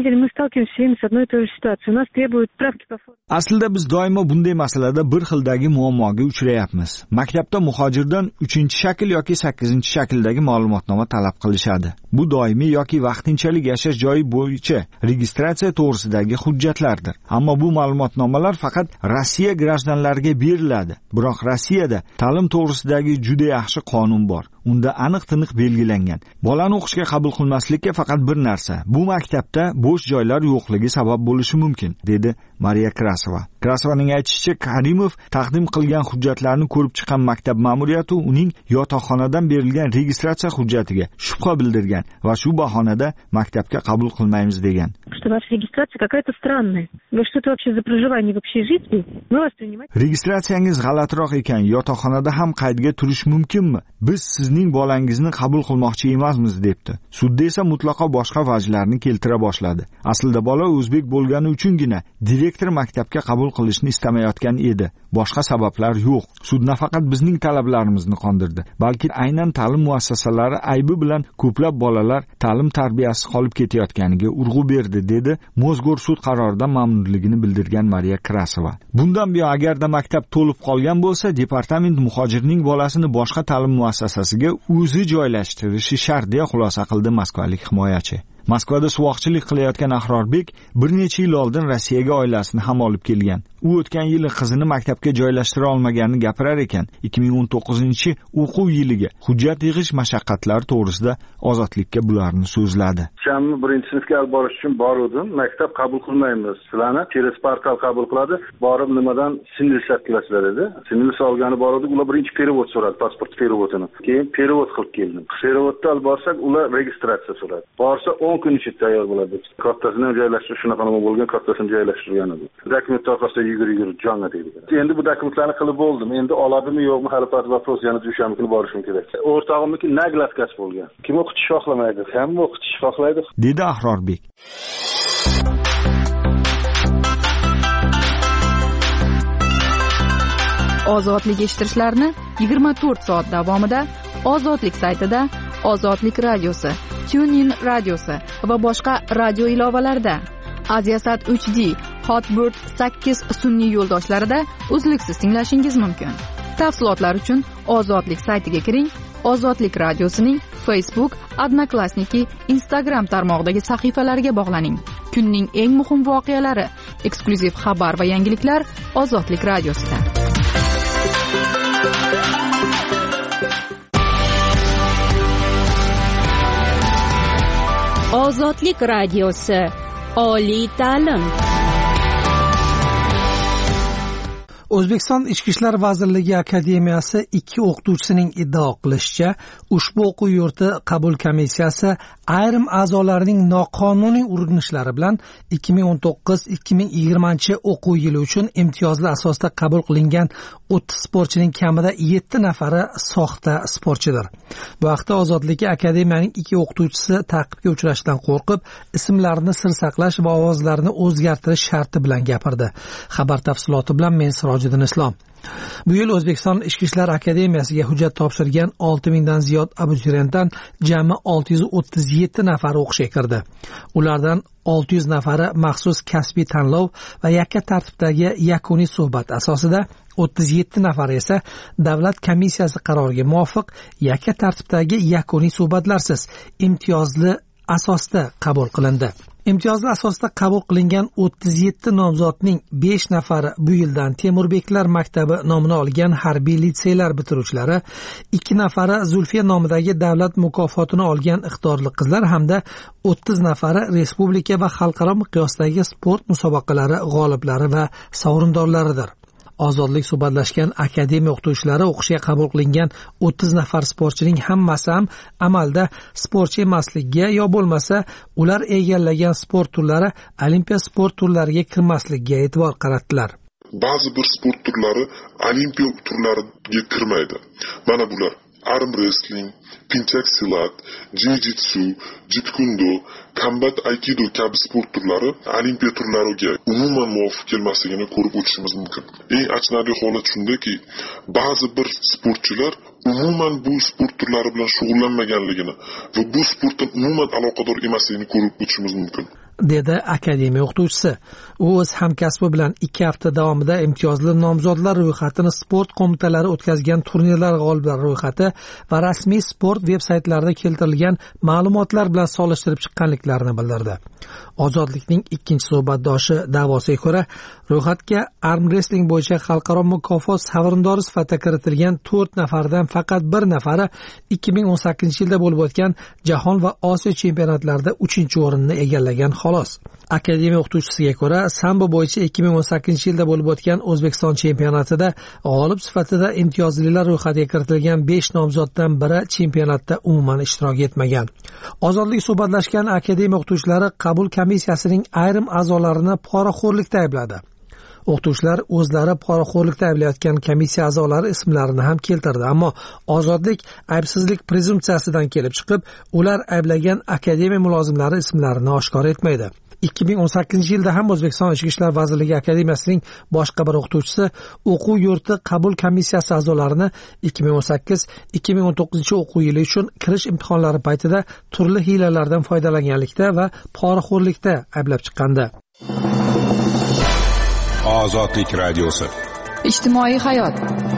Aslida biz doimo bunday masalada bir xildagi muammoga uchrayapmiz. Maktabda muhojirdan 3-shakl yoki 8-shakldagi ma'lumotnoma talab qilishadi. Bu doimiy yoki vaqtinchalik yashash joyi bo'yicha registratsiya to'g'risidagi hujjatlardir. Ammo bu ma'lumotnomalar faqat Rossiya grajdanlariga beriladi. Biroq Rossiyada ta'lim to'g'risidagi juda yaxshi qonun bor. Unda aniq-tiniq belgilangan. Bolani o'qishga qabul qilmaslikka faqat bir narsa. Bu maktabda bo'sh joylar yo'qligi sabab bo'lishi mumkin, dedi Mariya Krasova. Krasovaning aytishicha, Karimov taqdim qilgan hujjatlarni ko'rib chiqqan maktab ma'muriyati uning yotoqxonadan berilgan registratsiya hujjatiga shubha bildirgan va shu bahonada maktabga qabul qilmaymiz degan. Registratsiyangiz g'alatiroq ekan, yotoqxonada ham qaydga turish mumkinmi? Biz sizning bolangizni qabul qilmoqchi emasmiz, debdi. Sudda esa mutlaqo boshqa vajlarni keltira boshladi. Aslida bola o'zbek bo'lgani uchungina direktor maktabga qabul qilishni istamayotgan edi. Boshqa sabablar yo'q. Sud nafaqat bizning talablarimizni qondirdi, balki aynan ta'lim muassasalari aybi bilan ko'plab bolalar ta'lim tarbiyasi qolib ketayotganiga urg'u berdi, dedi Mozgor sud qaroridan mamnunligini bildirgan Mariya Krasova. Bundan buyon agarda maktab to'lib qolgan bo'lsa, departament muhojirning bolasini boshqa ta'lim muassasasiga o'zi joylashtirishi shart, deya xulosa qildi moskvalik himoyachi. Moskvada suvoqchilik qilayotgan Ahrorbek bir necha yil oldin Rossiyaga oilasini ham olib kelgan. U o'tgan yili qizini maktabga joylashtira olmaganini gapirar ekan. 2019-o'quv yiliga hujjat yig'ish mashaqqatlari to'g'risida Ozodlikka bularni so'zladi. Shamni 1-sinfga olib borish uchun bordim. Maktab qabul qilmaymiz. Sizlarni через portal qabul qiladi. Borib nimadan sinilsat qilasizlar dedi. Sinilsa olgani bor edi. Ular birinchi perevod so'radi, pasport perevodini. Keyin perevod qilib keldim. Perevodni olib borsak, ular registratsiya so'radi. Borsa 10 kun ichida tayyor bo'ladi. Kattasini joylashtirish shunaqa nima bo'lgan, kattasini joylashtirgan edi. Dokument orqasida yugurib jonga tegdi. Endi bu dokumentlarni qilib bo'ldim. Endi oladimi yo'qmi hali pat вопрос, yana dushanba kuni borishim kerak. O'rtog'imniki naglatkasi bo'lgan. Kim o'qitish xohlamaydi? Hamma o'qitish xohlaydi, dedi Ahrorbek. Ozodlik eshittirishlarni 24 soat davomida Ozodlik saytida, Ozodlik radiosi, TuneIn radiosi va boshqa radio ilovalarida, Aziasat 3D, Hotbird 8 sun'iy yo'ldoshlarida uzluksiz tinglashingiz mumkin. Tafsilotlar uchun Ozodlik saytiga kiring. Ozodlik radiosining Facebook, Odnoklassniki, Instagram tarmog'idagi sahifalariga bog'laning. Kunning eng muhim voqealari, eksklyuziv xabar va yangiliklar Ozodlik radiosida. Ozodlik radiosi, oliy ta'lim. O'zbekiston Ichki ishlar vazirligi akademiyasi 2 o'qituvchisining iddao qilishicha, ushbu o'quv yurti qabul komissiyasi ayrim a'zolarining noqonuniy urinishlari bilan 2019-2020 o'quv yili uchun imtiyozli asosda qabul qilingan 30 sportchining kamida 7 nafari soxta sportchidir. Bu haqda Ozodlik akademiyaning 2 o'qituvchisi ta'qibga uchrashdan qo'rqib, ismlarini sir saqlash va ovozlarini o'zgartirish sharti bilan gapirdi. Xabar tafsiloti bilan men Sirojiddin Islom. Bu yil O'zbekiston Ichki ishlar akademiyasiga hujjat topshirgan 6000 dan ziyod abituriyentdan jami 637 nafari o'qishga kirdi. Ulardan 600 nafari maxsus kasbiy tanlov va yakka tartibdagi yakuniy suhbat asosida, 37 nafari esa davlat komissiyasi qaroriga muvofiq yakka tartibdagi yakuniy suhbatlarsiz imtiyozli asosda qabul qilindi. Imtiyozli asosda qabul qilingan 37 nomzodning 5 nafari bu yildan Temurbeklar maktabi nomini olgan harbiy litseylar bitiruvchilari, 2 nafari Zulfiya nomidagi davlat mukofotini olgan iqtidorli qizlar hamda 30 nafari respublika va xalqaro miqyosdagi sport musobaqalari g'oliblari va sovrindorlaridir. Ozodlik suhbatlashgan akademiya o'qituvchilari o'qishga qabul qilingan 30 nafar sportchining hammasi ham amalda sportchi emasligiga yo bo'lmasa ular egallagan sport turlari olimpiya sport turlariga kirmasligiga e'tibor qaratdilar. Ba'zi bir sport turlari olimpiya turlariga kirmaydi. Mana bular: arm wrestling, pinchak silat, jiu-jitsu, jitkundo, kombat aikido kabi sport turlari olimpiya turlariga umuman muvofiq kelmasligini ko'rib o'tishimiz mumkin. Eng achinarli holat shundaki, ba'zi bir sportchilar umuman bu sport turlari bilan shug'ullanmaganligini va bu sportdan umuman aloqador emasligini ko'rib o'tishimiz mumkin, dedi akademiya o'qituvchisi. U o'z hamkasbi bilan 2 hafta davomida imtiyozli nomzodlar ro'yxatini sport qo'mitalari o'tkazgan turnirlar g'oliblari ro'yxati va rasmiy sport veb-saytlarida keltirilgan ma'lumotlar bilan solishtirib chiqqanliklarini bildirdi. Ozodlikning ikkinchi suhbatdoshi da'vosiga ko'ra, ro'yxatga arm wrestling bo'yicha xalqaro mukofot sovrindori sifatida kiritilgan 4 nafardan faqat 1 nafari 2018-yilda bo'lib o'tgan Jahon va Osiyo chempionatlarida 3-o'rinni egallagan xolos. Akademiya o'qituvchisiga ko'ra, sambo bo'yicha 2018-yilda bo'lib o'tgan O'zbekiston chempionatida g'olib sifatida imtiyozlilar ro'yxatiga kiritilgan 5 nomzoddan biri chempionatda umuman ishtirok etmagan. Ozodlik suhbatlashgan akademiya o'qituvchilari qabul komissiyasining ayrim a'zolarini poraxo'rlikda aybladi. O'qituvchilar o'zlari poraxo'rlikda ayblayotgan komissiya a'zolari ismlarini ham keltirdi, ammo Ozodlik aybsizlik prezumsiyasidan kelib chiqib, ular ayblagan akademiya mulozimlari ismlarini oshkor etmaydi. 2018-yilda ham O'zbekiston Ichki ishlar vazirligi akademiyasining boshqa bir o'qituvchisi o'quv yurti qabul komissiyasi a'zolarini 2018-2019 o'quv yili uchun kirish imtihonlari paytida turli hiylalardan foydalanganlikda va poraxo'rlikda ayblab chiqqandi. Ozodlik radiosi. Ijtimoiy hayot.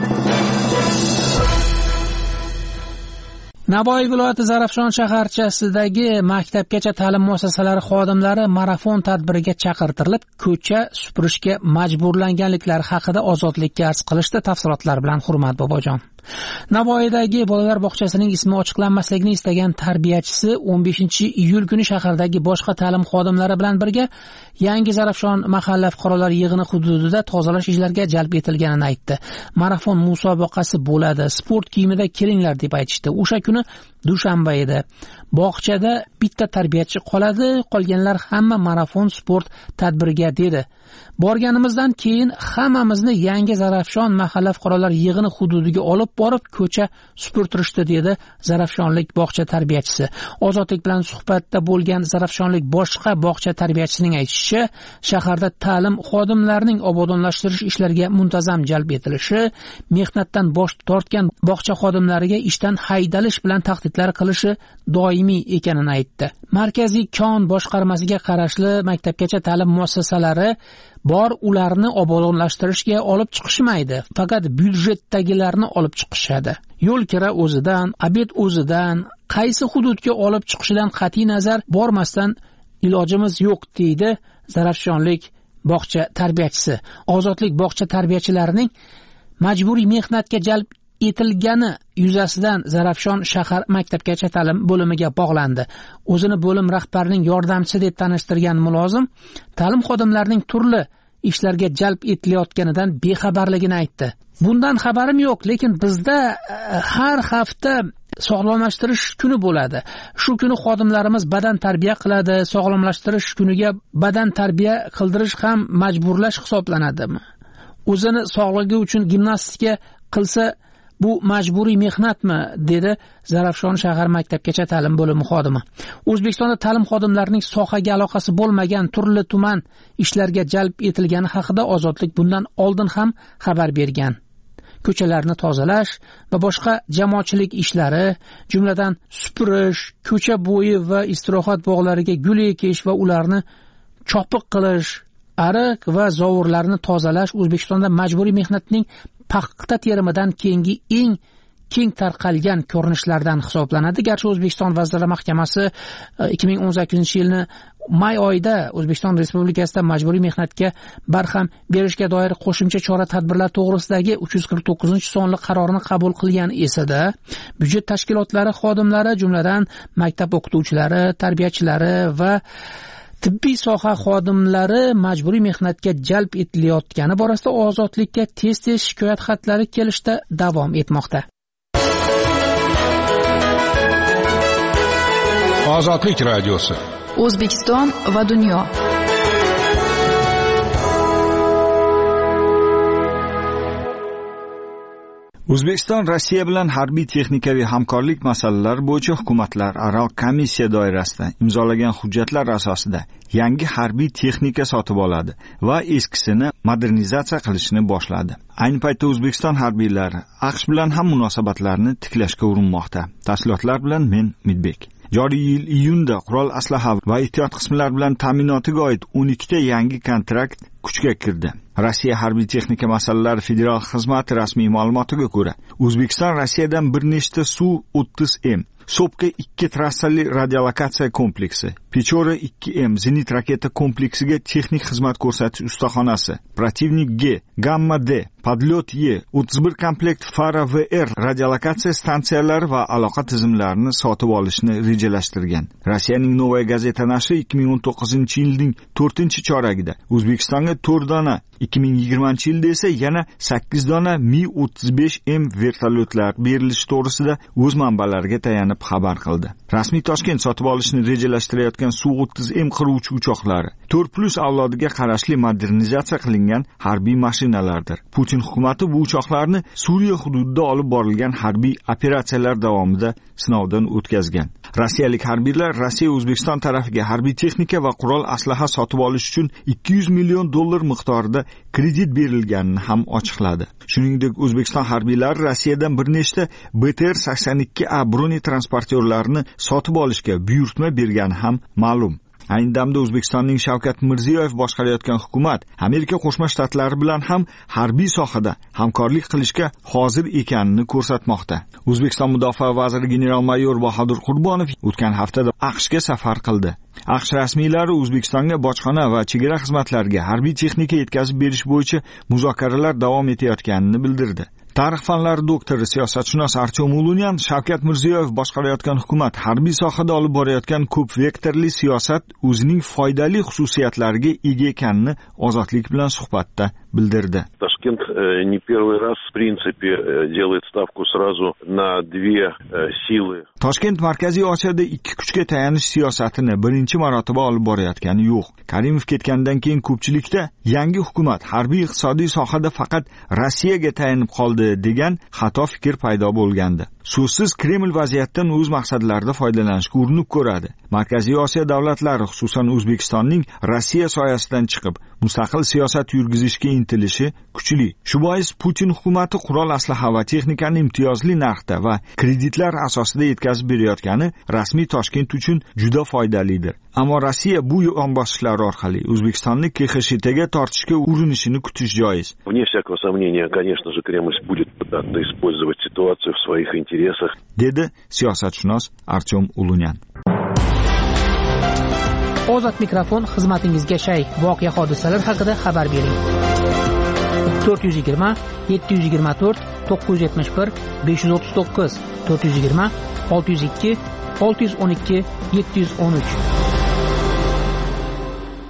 Navoiy viloyati Zarafshon shaharchasidagi maktabgacha ta'lim muassasalari xodimlari marafon tadbiriga chaqirtirilib, ko'cha supurishga majburlanganliklari haqida Ozodlikka arz qilishdi. Tafsilotlar bilan Hurmat Bobojon. Navoiydagi bolalar bog'chasining ismi ochiqlanmasligini istagan tarbiyachisi 15-iyul kuni shahardagi boshqa ta'lim xodimlari bilan birga Yangi Zarafshon mahalla fuqarolar yig'ini hududida tozalash ishlariga jalb etilganini aytdi. Marafon musobaqasi bo'ladi, sport kiyimida kelinglar deb aytishdi. O'sha kuni dushanba edi. Bog'chada bitta tarbiyachi qoladi, qolganlar hamma marafon sport tadbiriga dedi. Borganimizdan keyin hammamizni Yangi Zarafshon mahalla fuqarolar yig'ini hududiga olib borib ko'cha supurtirishdi dedi Zarafshonlik bog'cha tarbiyachisi. Ozodlik bilan suhbatda bo'lgan Zarafshonlik boshqa bog'cha tarbiyachisining aytishicha, shaharda ta'lim xodimlarining obodonlashtirish ishlariga muntazam jalb etilishi, mehnatdan bosh tortgan bog'cha xodimlariga ishdan haydalish bilan tahdidlar qilishi doimiy ekanini aytdi. Markaziy kon boshqarmasiga qarashli maktabgacha ta'lim muassasalari bor, ularni obodonlashtirishga olib chiqishmaydi, faqat byudjetdagilarni olib chiqishadi. Yo'l kira o'zidan, obed o'zidan, qaysi hududga olib chiqishidan qat'iy nazar bormasdan ilojimiz yo'q deydi Zarafshonlik bog'cha tarbiyachisi. Ozodlik bog'cha tarbiyachilarining majburiy mehnatga jalb etilgani yuzasidan Zarafshon shahar maktabgacha ta'lim bo'limiga bog'landi. O'zini bo'lim rahbarining yordamchisi deb tanishtirgan mulozim ta'lim xodimlarining turli ishlarga jalb etilayotganidan bexabarligini aytdi. Bundan xabarim yo'q, lekin bizda har hafta sog'lomlashtirish kuni bo'ladi. Shu kuni xodimlarimiz badan tarbiya qiladi. Sog'lomlashtirish kuniga badan tarbiya qildirish ham majburlash hisoblanadimi? O'zini sog'ligi uchun gimnastika qilsa bu majburiy mehnatmi, dedi Zarafshon shahar maktabgacha ta'lim bo'limi xodimi. O'zbekistonda ta'lim xodimlarining sohaga aloqasi bo'lmagan turli-tuman ishlarga jalb etilgani haqida Ozodlik bundan oldin ham xabar bergan. Ko'chalarni tozalash va boshqa jamoatchilik ishlari, jumladan supurish, ko'cha bo'yi va istirohat bog'lariga gul ekish va ularni chopiq qilish, ariq va zovurlarni tozalash O'zbekistonda majburiy mehnatning paxta terimidan keyingi eng keng tarqalgan ko'rinishlardan hisoblanadi. Garchi O'zbekiston Vazirlar Mahkamasi 2018-yilni may oyida O'zbekiston Respublikasida majburiy mehnatga barham berishga doir qo'shimcha chora-tadbirlar to'g'risidagi 349-sonli qarorini qabul qilgan esa-da, byudjet tashkilotlari xodimlari, jumladan maktab o'qituvchilari, tarbiyachilari va tibbiy soha xodimlari majburiy mehnatga jalb etilayotgani borasida Ozodlikka tez-tez shikoyat xatlari kelishda davom etmoqda. Ozodlik radiosi. O'zbekiston va dunyo. O'zbekiston Rossiya bilan harbiy texnikaviy hamkorlik masalalari bo'yicha hukumatlararo komissiya doirasida imzolagan hujjatlar asosida yangi harbiy texnika sotib oladi va eskisini modernizatsiya qilishni boshladi. Ayni paytda O'zbekiston harbiylari AQSh bilan ham munosabatlarni tiklashga urinmoqda. Tafsilotlar bilan men Midbek. Joriy yil iyunda qurol aslaha va ehtiyot qismlar bilan ta'minotiga oid 12 ta yangi kontrakt kuchga kirdi. Rossiya harbiy texnika masalalari federal xizmati rasmiy ma'lumotiga ko'ra, O'zbekiston Rossiyadan bir nechta Su-30M, Sopka 2 trassali radiolokatsiya kompleksi, Pechora 2M zenit raketa kompleksiga texnik xizmat ko'rsatish ustaxonasi, Protivnik G, Gamma D, Podlyot Y, 31 komplekt Fara VR radiolokatsiya stansiyalari va aloqa tizimlarini sotib olishni rejalashtirgan. Rossiyaning Novaya gazeta nashri 2019-yilning 4-choragida O'zbekistonga 4 dona, 2020-yilda esa yana 8 dona Mi-35M vertolyotlar berilishi to'g'risida o'z manbalariga tayanib xabar qildi. Rasmiy Toshkent sotib olishni rejalashtirayotgan Su-30M qiruvchi uchoqlari 4+ avlodiga qarashli modernizatsiya qilingan harbiy mashinalardir. Putin hukumati bu uchoqlarni Suriya hududida olib borilgan harbiy operatsiyalar davomida sinovdan o'tkazgan. Rossiyalik harbiylar Rossiya O'zbekiston tarafiga harbiy texnika va qurol aslaha sotib olish uchun $200 million miqdorida kredit berilganini ham ochiqladi. Shuningdek, O'zbekiston harbiylari Rossiyadan bir nechta BTR-82A broni transportyorlarini sotib olishga buyurtma bergani ham ma'lum. Ayni damda O'zbekistonning Shavkat Mirziyoyev boshqarayotgan hukumat Amerika Qo'shma Shtatlari bilan ham harbiy sohada hamkorlik qilishga hozir ekanini ko'rsatmoqda. O'zbekiston Mudofaa vaziri general-mayor Bahodir Qurbonov o'tgan haftada AQShga safar qildi. AQSh rasmiylari O'zbekistonga bojxona va chegara xizmatlariga harbiy texnika yetkazib berish bo'yicha muzokaralar davom etayotganini bildirdi. Tarix fanlari doktori, siyosatshunos Artyom Ulunyan Shavkat Mirziyoyev boshqarayotgan hukumat harbiy sohada olib borayotgan ko'p vektorli siyosat o'zining foydali xususiyatlariga ega ekanini Ozodlik bilan suhbatda bildirdi. Toshkent не первый раз в принципе делает ставку сразу на две силы. Toshkent Markaziy Osiyoda ikki kuchga tayanish siyosatini birinchi marotaba olib borayotgani yo'q. Karimov ketgandan keyin ko'pchilikda yangi hukumat harbiy iqtisodiy sohada faqat Rossiyaga tayanib qoldi degan xato fikr paydo bo'lgandi. So'zsiz Kreml vaziyatdan o'z maqsadlarida foydalanishga urinib ko'radi. Markaziy Osiyo davlatlari, xususan O'zbekistonning Rossiya soyasidan chiqib, mustaqil siyosat yurgizishga intilishi kuchli. Shu bois Putin hukumati qurol aslaha va texnikani imtiyozli narxda va kreditlar asosida yetkazib berayotgani rasmiy Toshkent uchun juda foydalidir. Ammo Rossiya bu yonbosishlar orqali O'zbekistonni KXSHTga tortishga urinishini kutish joiz. Вне всякого сомнения, конечно же, Кремль будет пытаться использовать ситуацию в своих интересах, dedi siyosatshunos Artyom Ulunyan. Ozod mikrofon xizmatingizga shay. Voqea hodisalar haqida xabar bering. 420 724 971 539 420 602 612 713.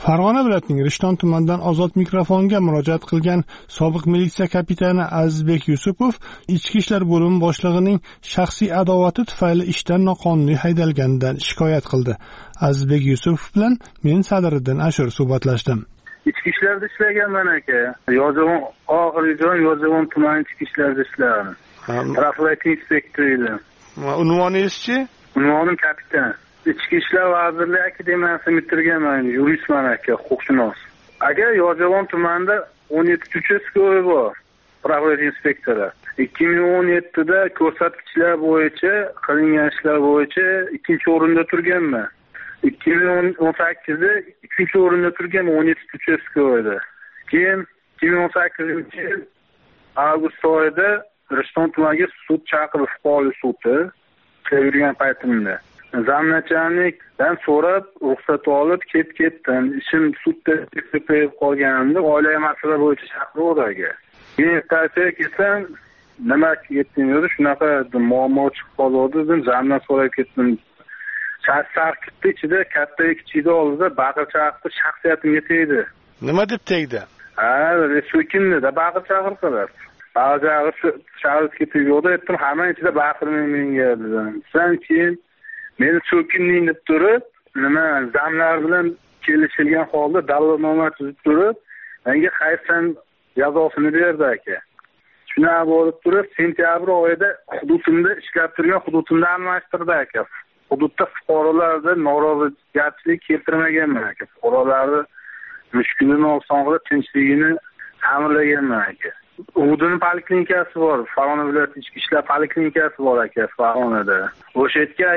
Farg'ona viloyatining Rishton tumanidan Ozod mikrofonga murojaat qilgan sobiq militsiya kapitani Azizbek Yusupov ichki ishlar bo'limi boshlig'ining shaxsiy adovati tufayli ishdan noqonuniy haydalganidan shikoyat qildi. Azizbek Yusupov bilan men Sadiriddin Ashur suhbatlashdim. Ichki ishlarda ishlaganman aka. Yozyovon oxirgi joy Yozyovon tumani ichki ishlarda ishladim. Profilaktika inspektori edim. Unvoningiz-chi? Unvonim kapitan. Ichki ishlar vazirligi akademiyasini bitirganman, yuristman aka, huquqshunos. Aka, Yozyovon tumanida 17 uchastkavoy bor, profilaktika inspektori. 2017da ko'rsatkichlar bo'yicha, qilingan ishlar bo'yicha 2-o'rinda turganman. 2018da 3-o'rinda turgan 17 uchastkavoyda. Keyin 2018-yil avgust oyida Rishton tumaniga sud chaqirdi, fuqarolik sudi yurgan paytimda. Zamnachalik-dan so'rab, ruxsat olib ketdim. Ishim sudda ko'payib qolganimda oilaviy masala bo'yicha chaqiruvdi aka. Keyin ertasiga kelsam, nima ketdingiz? Shunaqa muammo chiqib qoldi dedim, zamdan so'rab ketdim. Sarkitni ichida katta kichikni oldida baqir chaqirdi, shaxsiyatimga tegdi. Nima deb tegdi? So'kindi-da baqir chaqirdilar. Ba'zilari shaxsga tegdi, aytdim, hamma ichida baqirmang menga dedim. Sen keyin meni so'kinding deb turib, nima zamlar bilan kelishilgan holda da'vatnoma tuzib turib, menga hayfsan jazosini berdi aka. Shunaqa bo'lib turib, sentyabr oyida hududimda ishlab turgan hududimda almashtirdi aka. Hududda fuqarolarda norozilik keltirmaganman aka. Fuqarolarni mushkulini osong'ida tinchligini ta'minlaganman aka. Hududning poliklinikasi bor, Farg'ona viloyati ichki ishlar poliklinikasi bor aka, Farg'onada. O'sha yerga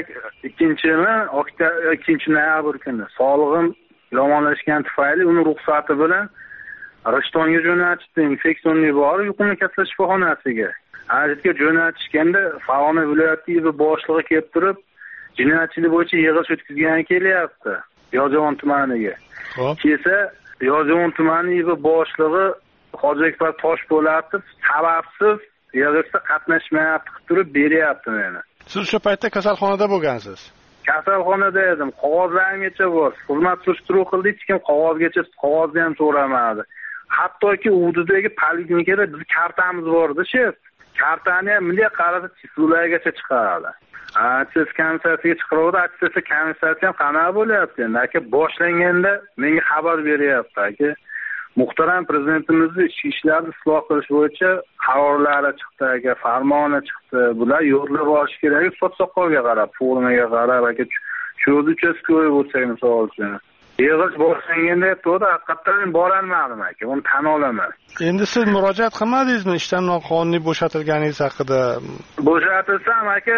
2-noyabr kuni sog'lig'im yomonlashgani tufayli uni ruxsati bilan Rishtonga jo'natishdi, infeksionniy bor, yuqumli kasallik shifoxonasiga. Ajitga jo'natishganda Farg'ona viloyati boshlig'i kelib turib, jinoyatchilik bo'yicha yig'ilish o'tkazgani kelyapti Yozyovon tumaniga. Kelsa, Yozyovon tumani boshlig'i Hojibekbar Toshpo'latov sababsiz yig'ilishda qatnashmayapti, qilib turib beryapti meni. Siz o'sha paytda kasalxonada bo'lgansiz? Kasalxonada edim. Qog'ozlarimgacha bor. Xizmat surishtiruv qildi, hech kim qog'ozni ham so'ramadi. Hattoki hududdagi poliklinikada biz kartamiz bor-da, shef. Kartani ham bunday qarasa chizuvlargacha chiqaradi. Siz komissiyaga chiqaruvdi, siz komissiya ham qanaqa bo'lyapti endi? Aka boshlanganda menga xabar beryapti aka. Muhtaram prezidentimizni ichki ishlarni isloh qilish bo'yicha qarorlari chiqdi aka, farmoni chiqdi. Bular yo'lga borish kerak, sotsoqolga qarab, formaga qarab aka, cho'zi uchastkovoy bo'lsa misol uchun. Yig'ilish boshlanganda to'g'ri haqiqatdan borolmadim aka, uni tan olaman. Endi siz murojaat qilmadingizmi ishdan noqonuniy bo'shatilganingiz haqida? Bo'shatilsam aka,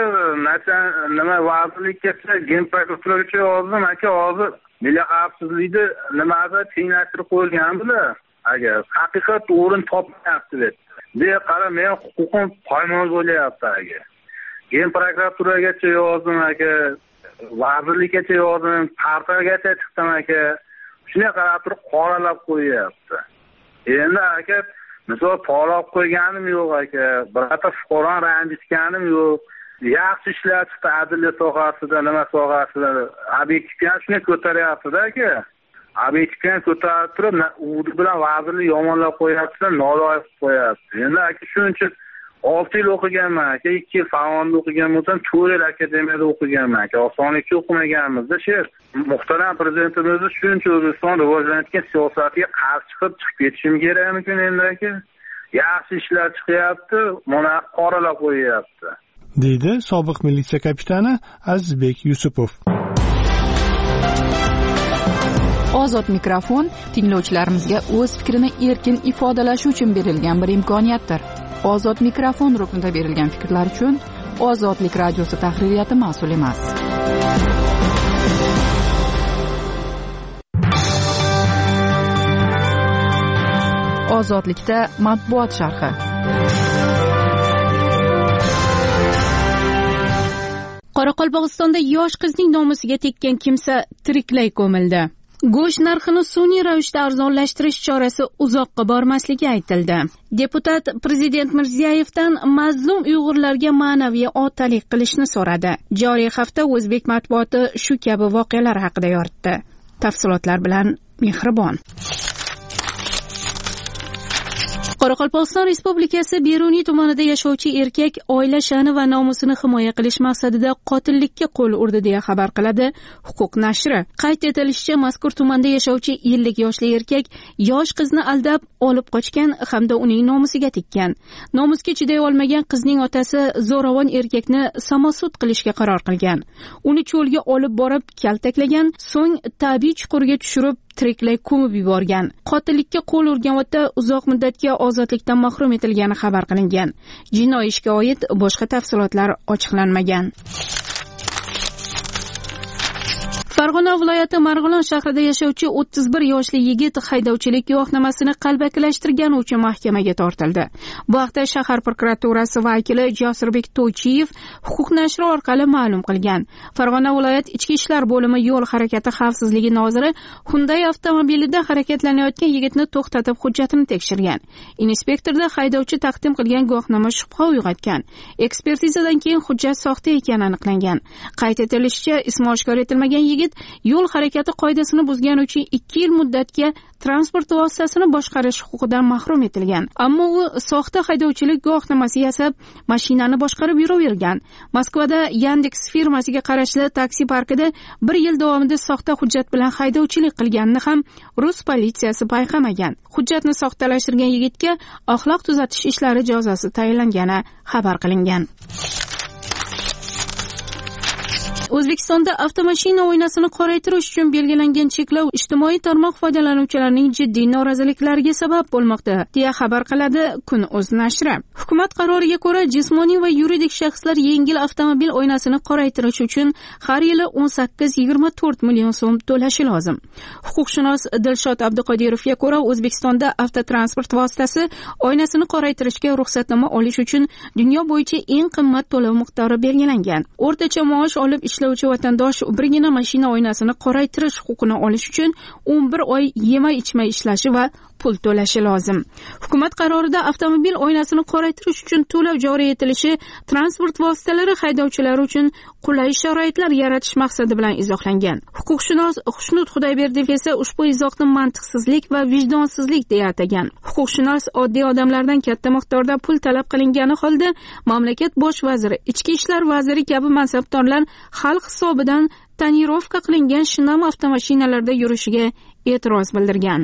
nima vazirlikka Gen prokuraturaga yozdim aka, hozir milliy xavfsizlikni nimada tenglashtirib qo'yilgan bular. Agar haqiqat o'rin topmayapti deb. Deya qarab, men huquqim poymol bo'lyapti aka. Gen prokuraturagacha yozdim aka, vazirlikkacha yozdim, partiyagacha chiqdim aka. Shunga qarab turib qoralab qo'yyapti. Endi aka, misol qoralab qo'yganim yo'q aka, birorta fuqaroni ranjitganim yo'q. Yaxshi ishlar chiqdi adliya sohasida, nima sohasida, obyektivni shunga ko'taryapti-da aka. Obyektivni ko'tarib turib, u bilan vazirlik yomonlab qo'yapti, noloyiq qo'yapti. Endi aka shuning uchun 6 yil o'qiganman aka, 2 yil Farg'onada o'qigan bo'lsam, 4 yil akademiyada o'qiganman aka. Osonlikcha o'qimaganmiz-da, shef. Muhtaram prezidentimizni shuncha O'zbekiston rivojlanayotgan siyosatiga qarshi chiqib ketishim kerakmikin endi aka? Yaxshi ishlar chiqyapti, mana qoralab qo'yyapti. Deydi sobiq militsiya kapitani Azizbek Yusupov. Ozod mikrofon tinglovchilarimizga o'z fikrini erkin ifodalashi uchun berilgan bir imkoniyatdir. Ozod mikrofon ruknida berilgan fikrlar uchun Ozodlik radiosi tahririyati mas'ul emas. Ozodlikda matbuot sharhi. Qoraqalpog'istonda yosh qizning nomusiga tekkan kimsa tiriklay ko'mildi. Go'sht narxini sun'iy ravishda arzonlashtirish chorasi uzoqqa bormasligi aytildi. Deputat Prezident Mirziyoyevdan mazlum Uyg'urlarga ma'naviy otalik qilishni so'radi. Joriy hafta o'zbek matbuoti shu kabi voqealar haqida yoritdi. Tafsilotlar bilan mehribon. Qoraqalpog'iston Respublikasi Beruniy tumanida yashovchi erkak oila sha'ni va nomusini himoya qilish maqsadida qotillikka qo'l urdi deya xabar qiladi Huquq nashri. Qayd etilishicha, mazkur tumanda yashovchi 50 yoshli erkak yosh qizni aldab olib qochgan hamda uning nomusiga tekkan. Nomusga chiday olmagan qizning otasi zo'ravon erkakni samosud qilishga qaror qilgan. Uni cho'lga olib borib kaltaklagan, so'ng tabiiy chuqurga tushirib tiriklay ko'mib yuborgan. Qotillikka qo'l urgan ota uzoq muddatga ozodlikdan mahrum etilgani xabar qilingan. Jinoiy ishga oid boshqa tafsilotlar ochiqlanmagan. Farg'ona viloyati Marg'ilon shahrida yashovchi 31 yoshli yigit haydovchilik guvohnomasini qalbakilashtirgani uchun mahkamaga tortildi. Bu haqda shahar prokuraturasi vakili Jasurbek To'ychiyev Huquq nashri orqali ma'lum qilgan. Farg'ona viloyat Ichki ishlar bo'limi yo'l harakati xavfsizligi noziri Hyundai avtomobilida harakatlanayotgan yigitni to'xtatib hujjatini tekshirgan. Inspektorda haydovchi taqdim qilgan guvohnoma shubha uyg'otgan. Ekspertizadan keyin hujjat soxta ekani aniqlangan. Qayd etilishicha, ismi oshkor etilmagan yigit yo'l harakati qoidasini buzgani uchun 2 yil muddatga transport vositasini boshqarish huquqidan mahrum etilgan. Ammo u soxta haydovchilik guvohnomasi yasab, mashinani boshqarib yuravergan. Moskvada Yandex firmasiga qarashli taksi parkida 1 yil davomida soxta hujjat bilan haydovchilik qilganini ham rus politsiyasi payqamagan. Hujjatni soxtalashtirgan yigitga axloq tuzatish ishlari jazosi tayinlangani xabar qilingan. O'zbekistonda avtomashina oynasini qoraytirish uchun belgilangan cheklov ijtimoiy tarmoq foydalanuvchilarining jiddiy noroziliklariga sabab bo'lmoqda, deya xabar qiladi Kun.uz nashri. Hukumat qaroriga ko'ra, jismoniy va yuridik shaxslar yengil avtomobil oynasini qoraytirish uchun har yili 18-24 million so'm to'lashi lozim. Huquqshunos Dilshod Abduqodirovga ko'ra, O'zbekistonda avtotransport vositasi oynasini qoraytirishga ruxsatnoma olish uchun dunyo bo'yicha eng qimmat to'lov miqdori belgilangan. O'rtacha maosh olib ishlovchi vatandosh birgina mashina oynasini qoraytirish huquqini olish uchun 11 oy yemay-ichmay ishlashi va pul to'lashi lozim. Hukumat qarorida avtomobil oynasini qoraytirish uchun to'lov joriy etilishi transport vositalari haydovchilari uchun qulay sharoitlar yaratish maqsadi bilan izohlangan. Huquqshunos Xushnud Xudoyberdiyev esa ushbu izohni mantiqsizlik va vijdonsizlik deya atagan. Huquqshunos oddiy odamlardan katta miqdorda pul talab qilingani holda mamlakat bosh vaziri, ichki ishlar vaziri kabi mansabdorlar xalq hisobidan tonirovka qilingan shinam avtomashinalarda yurishiga e'tiroz bildirgan.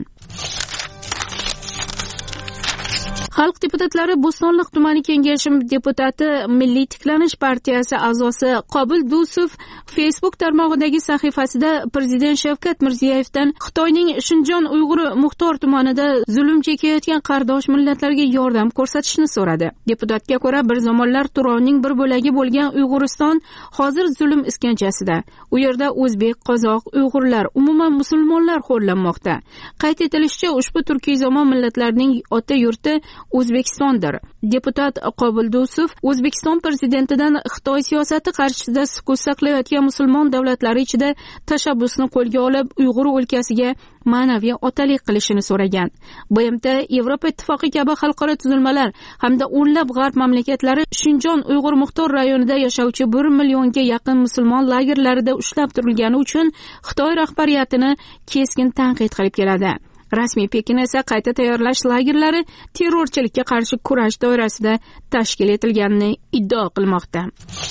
Xalq deputatlari Bo'stonliq tumani kengashi deputati Milliy tiklanish partiyasi a'zosi Qobil Dusov Facebook tarmog'idagi sahifasida Prezident Shavkat Mirziyoyevdan Xitoyning Shinjon Uyg'ur muxtor tumanida zulm chekayotgan qardosh millatlarga yordam ko'rsatishni so'radi. Deputatga ko'ra, bir zamonlar Turovning bir bo'lagi bo'lgan Uyg'uriston hozir zulm iskanjasida. U yerda o'zbek, qozoq, uyg'urlar, umuman musulmonlar xo'rlanmoqda. Qayd etilishicha, ushbu turkiy zamon millatlarning ota yurti O'zbekistondir. Deputat Qobil Dusov O'zbekiston prezidentidan Xitoy siyosati qarshisida sukut saqlayotgan musulmon davlatlari ichida tashabbusni qo'lga olib, Uyg'ur o'lkasiga ma'naviy otalik qilishini so'ragan. BMT, Yevropa ittifoqi kabi xalqaro tuzilmalar hamda o'nlab g'arb mamlakatlari Shinjon Uyg'ur muxtor rayonida yashovchi 1 millionga yaqin musulmon lagerlarida ushlab turilgani uchun Xitoy rahbariyatini keskin tanqid qilib keladi. Rasmiy Pekin esa qayta tayyorlash lagerlari terrorchilikka qarshi kurash doirasida tashkil etilganini iddao qilmoqda.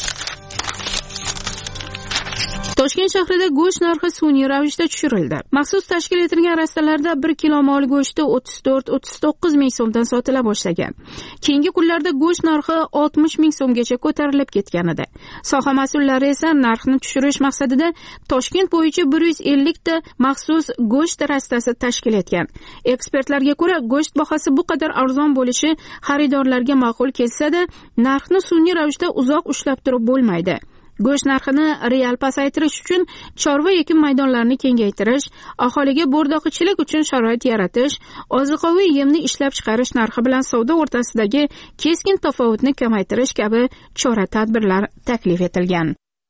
Toshkent shahrida go'sht narxi sun'iy ravishda tushirildi. Maxsus tashkil etilgan rastalarda 1 kilo mol go'shti 34-39 ming so'mdan sotila boshlagan. Keyingi kunlarda go'sht narxi 60 ming so'mgacha ko'tarilib ketgan edi. Soha mas'ullari esa narxni tushirish maqsadida Toshkent bo'yicha 150 ta maxsus go'sht rastasi tashkil etgan. Ekspertlarga ko'ra, go'sht bahasi bu qadar arzon bo'lishi xaridorlarga ma'qul kelsa-da, narxni sun'iy ravishda uzoq ushlab turib bo'lmaydi. Go'sht narxini real pasaytirish uchun chorva ekin maydonlarini kengaytirish, aholiga bo'rdoqichilik uchun sharoit yaratish, oziqoviy yemni ishlab chiqarish narxi bilan savdo o'rtasidagi keskin tafovutni kamaytirish kabi chora-tadbirlar taklif etilgan.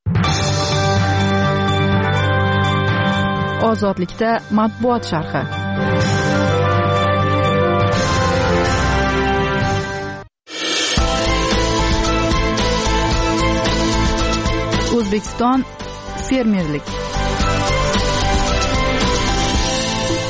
Ozodlikda matbuot sharhi. O'zbekiston fermerlik.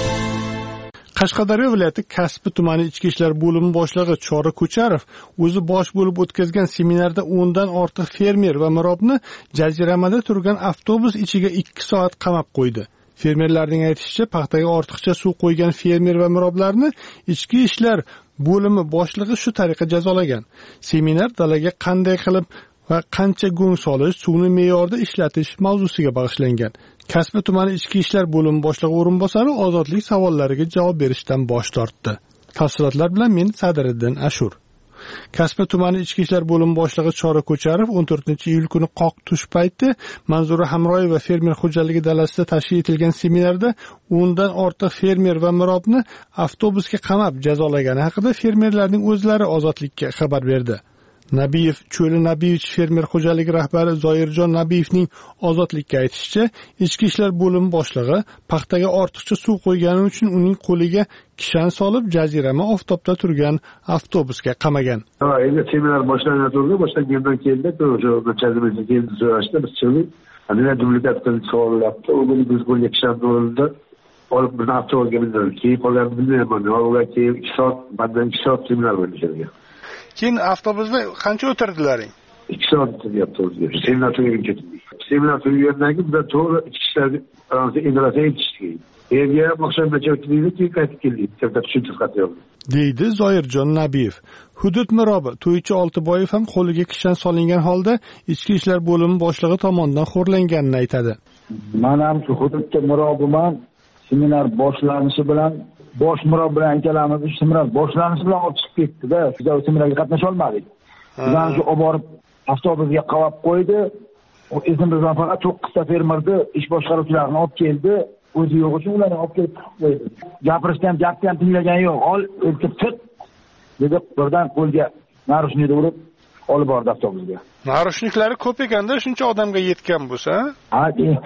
Qashqadaryo viloyati Kasbi tumani ichki ishlar bo'limi boshlig'i Chora Ko'charov o'zi bosh bo'lib o'tkazgan seminarda 10 dan ortiq fermer va mirobni jaziramada turgan avtobus ichiga 2 soat qamab qo'ydi. Fermerlarning aytishicha, paxtaga ortiqcha suv qo'ygan fermer va miroblarni ichki ishlar bo'limi boshlig'i shu tariqa jazolagan. Seminar dalaga qanday qilib va qancha go'ng solish, suvni me'yorda ishlatish mavzusiga bag'ishlangan. Kasbi tumani ichki ishlar bo'limi boshlig'i o'rinbosari ozodlik savollariga javob berishdan bosh tortdi. Tafsilotlar bilan men Sadiriddin Ashur. Kasbi tumani ichki ishlar bo'limi boshlig'i Chora Ko'charov 14-iyul kuni qoq tush payti Manzura Hamroyeva fermer xo'jaligi dalasida tashkil etilgan seminarda 10 dan ortiq fermer va mirobni avtobusga qamab jazolagani haqida fermerlarning o'zlari ozodlikka xabar berdi. Nabiyev Cho'li Nabiyevich fermer xo'jaligi rahbari Zoirjon Nabiyevning ozodlikka aytishicha, ichki ishlar bo'limi boshlig'i paxtaga ortiqcha suv qo'ygani uchun uning qo'liga kishan solib jazirama oftobda turgan avtobusga qamagan. Endi seminar boshlangandan boshlangandan keyin o'sha jaziramaga keldi so'rashdi, biz chiqdik. Ana dublikat qilib savollabdi. U biz qo'lga kishan bo'ldi. Olib bizni avtobusga mindirdi. Keyin qolganini bilmayman. Ular keyin 2 soat, bundan 2 soat seminar bo'ldi. Keyin avtobusda qancha o'tirdilaring? 2 soat o'tiryapti o'zga. Seminar tugaguncha. Seminar tugagandan keyin biz to'g'ri ichki ishlarga indoratsiya yetishdik. Yerga oqshomgacha o'tdik, keyin qaytib keldik. Katta tushuncha qatnaydi. Deydi Zoirjon Nabiyev. Hudud mirobi To'ychi Oltiboyev ham qo'liga kishan solingan holda ichki ishlar bo'limi boshlig'i tomonidan xo'rlanganini aytadi. Men ham shu hududda mirobiman. Seminar boshlanishi bilan bosh mirob bilan ikkalamiz seminar boshlanishi bilan olib chiqib ketdi-da, shu seminarga qatnasha olmadik. Bizdan shu olib borib avtobusga qavab qo'ydi. O esimizdan faqat 9 ta fermerni ish boshqaruvchilarini olib keldi. O'zi yo'q uchun ularni olib kelib qo'ydi. Gapirishdan gapni ham tinglagan yo'q. Ol, o'tib chiq. Dedi, birdan qo'lga narushnikni urib olib bordi avtobusga. Narushniklari ko'p ekanda, shuncha odamga yetgan bo'lsa? Ha,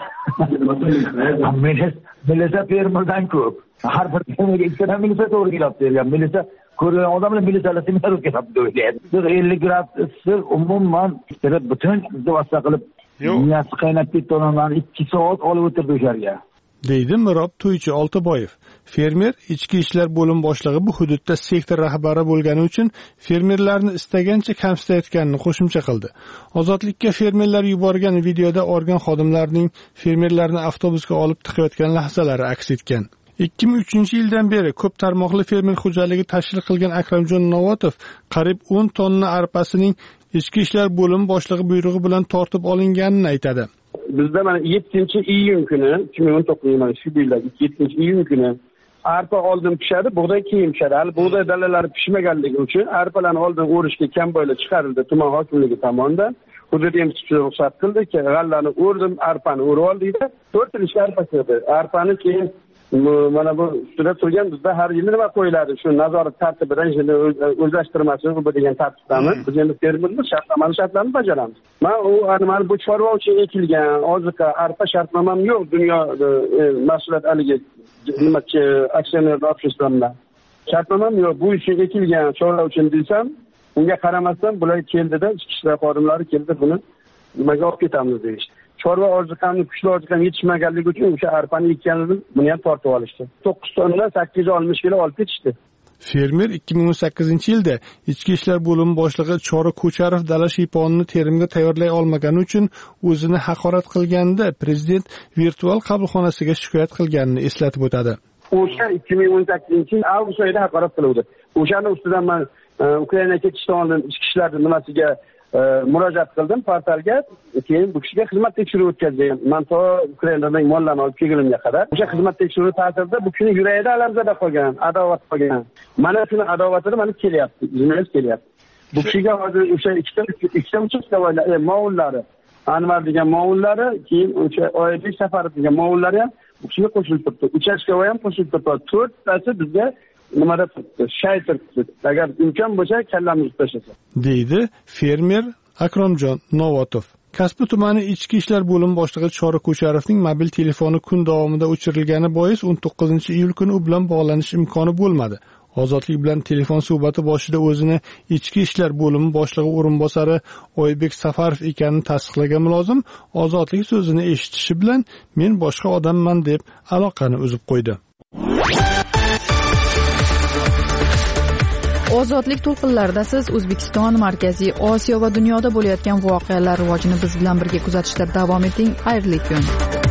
milisa fermerdan ko'p. Har bir fermerga ikkita milisa to'g'ri kelib bergan. Milisa ko'rgan odamlar milisalar seminar o'tkazibdi o'ylaydi. 50 gradus issiq umuman butun vosita qilib niyasi qaynab ketdi, odamlarni 2 soat olib o'tirdi o'sha yerga. Deydi Mirob To'ychi Oltiboyev. Fermer ichki ishlar bo'limi boshlig'i bu hududda sektor rahbari bo'lgani uchun fermerlarni istagancha kamsitayotganini qo'shimcha qildi. Ozodlikka fermerlar yuborgan videoda organ xodimlarining fermerlarni avtobusga olib tiqayotgan lahzalari aks etgan. 2003-yildan beri ko'p tarmoqli fermer xo'jaligi tashkil qilgan Akramjon Novotov qariyb 10 tonna arpasining ichki ishlar bo'limi boshlig'i buyrug'i bilan tortib olinganini aytadi. Bizda mana 7-iyun kuni 2019 shu yildagi 7-iyun kuni arpa oldin pishadi, bug'doy keyin pishadi. Hali bug'doy dalalari pishmaganligi uchun arpalarni oldin o'rishga kamboylar chiqarildi tuman hokimligi tomonidan. Hudud emtishga ruxsat qildi, g'allani o'rdim, arpani o'rib oldikda 4 yillik arpa chiqdi. Arpani keyin mana bu ustida turgan bizda har yil nima qo'yiladi? Shu nazorat tartibidan o'zlashtirmasini bu degan tartibdamiz. Biz endi fermermiz, shartlarni bajaramiz. Men mana bu chorva uchun ekilgan oziqa arpa shartnomam yo'q dunyo mahsulot aligi nimachi aksioner обществомda. Shartnomam yo'q. Bu uchun ekilgan chorva uchun desam, unga qaramasdan bular keldida, ichki ishlar xodimlari keldi buni nimaga olib ketamiz deyishdi. Chorva oziqani, kuchli oziqani yetishmaganligi uchun o'sha arpani ekkanini buni ham tortib olishdi. 9 tonna 860 kilo olib ketishdi. Fermer 2018-yilda ichki ishlar bo'limi boshlig'i Chora Ko'charov dala shiyponini terimga tayyorlay olmagani uchun o'zini haqorat qilganida prezident virtual qabulxonasiga shikoyat qilganini eslatib o'tadi. O'sha 2018-yil avgust oyida haqorat qiluvdi. O'shani ustidan men Ukrainaga ketishdan oldin ichki ishlar nimasiga murojaat qildim portalga, keyin bu kishiga xizmat tekshiruvi o'tkazgan. Men to Ukrainadan mollarni olib kelgunimga qadar o'sha xizmat tekshiruvi ta'sirida bu kishini yuragida alamzada qolgan, adovat qolgan. Mana shuni adovatini mana kelyapti, jinoyat kelyapti. Bu kishiga hozir o'sha ikkita uchastkavoylar, ma'ullari, Anvar degan ma'ullari, keyin o'sha Oybek Safarov degan ma'ullari ham bu kishiga qo'shilib turibdi. Uchastkavoy ham qo'shilib turibdi. 4 tasi bizga nimada turibdi? Shay turibdi. Agar imkon bo'lsa kallamizni tashlasa. Deydi fermer Akramjon Novotov. Kasbi tumani ichki ishlar bo'limi boshlig'i Chora Ko'charovning mobil telefoni kun davomida o'chirilgani bois 19-iyul kuni u bilan bog'lanish imkoni bo'lmadi. Ozodlik bilan telefon suhbati boshida o'zini ichki ishlar bo'limi boshlig'i o'rinbosari Oybek Safarov ekanini tasdiqlagan mulozim Ozodlik so'zini eshitishi bilan men boshqa odamman deb aloqani uzib qo'ydi. ozodlik to'lqinlaridasiz. O'zbekiston, Markaziy Osiyo va dunyoda bo'layotgan voqealar rivojini biz bilan birga kuzatishda davom eting. Xayrli kun.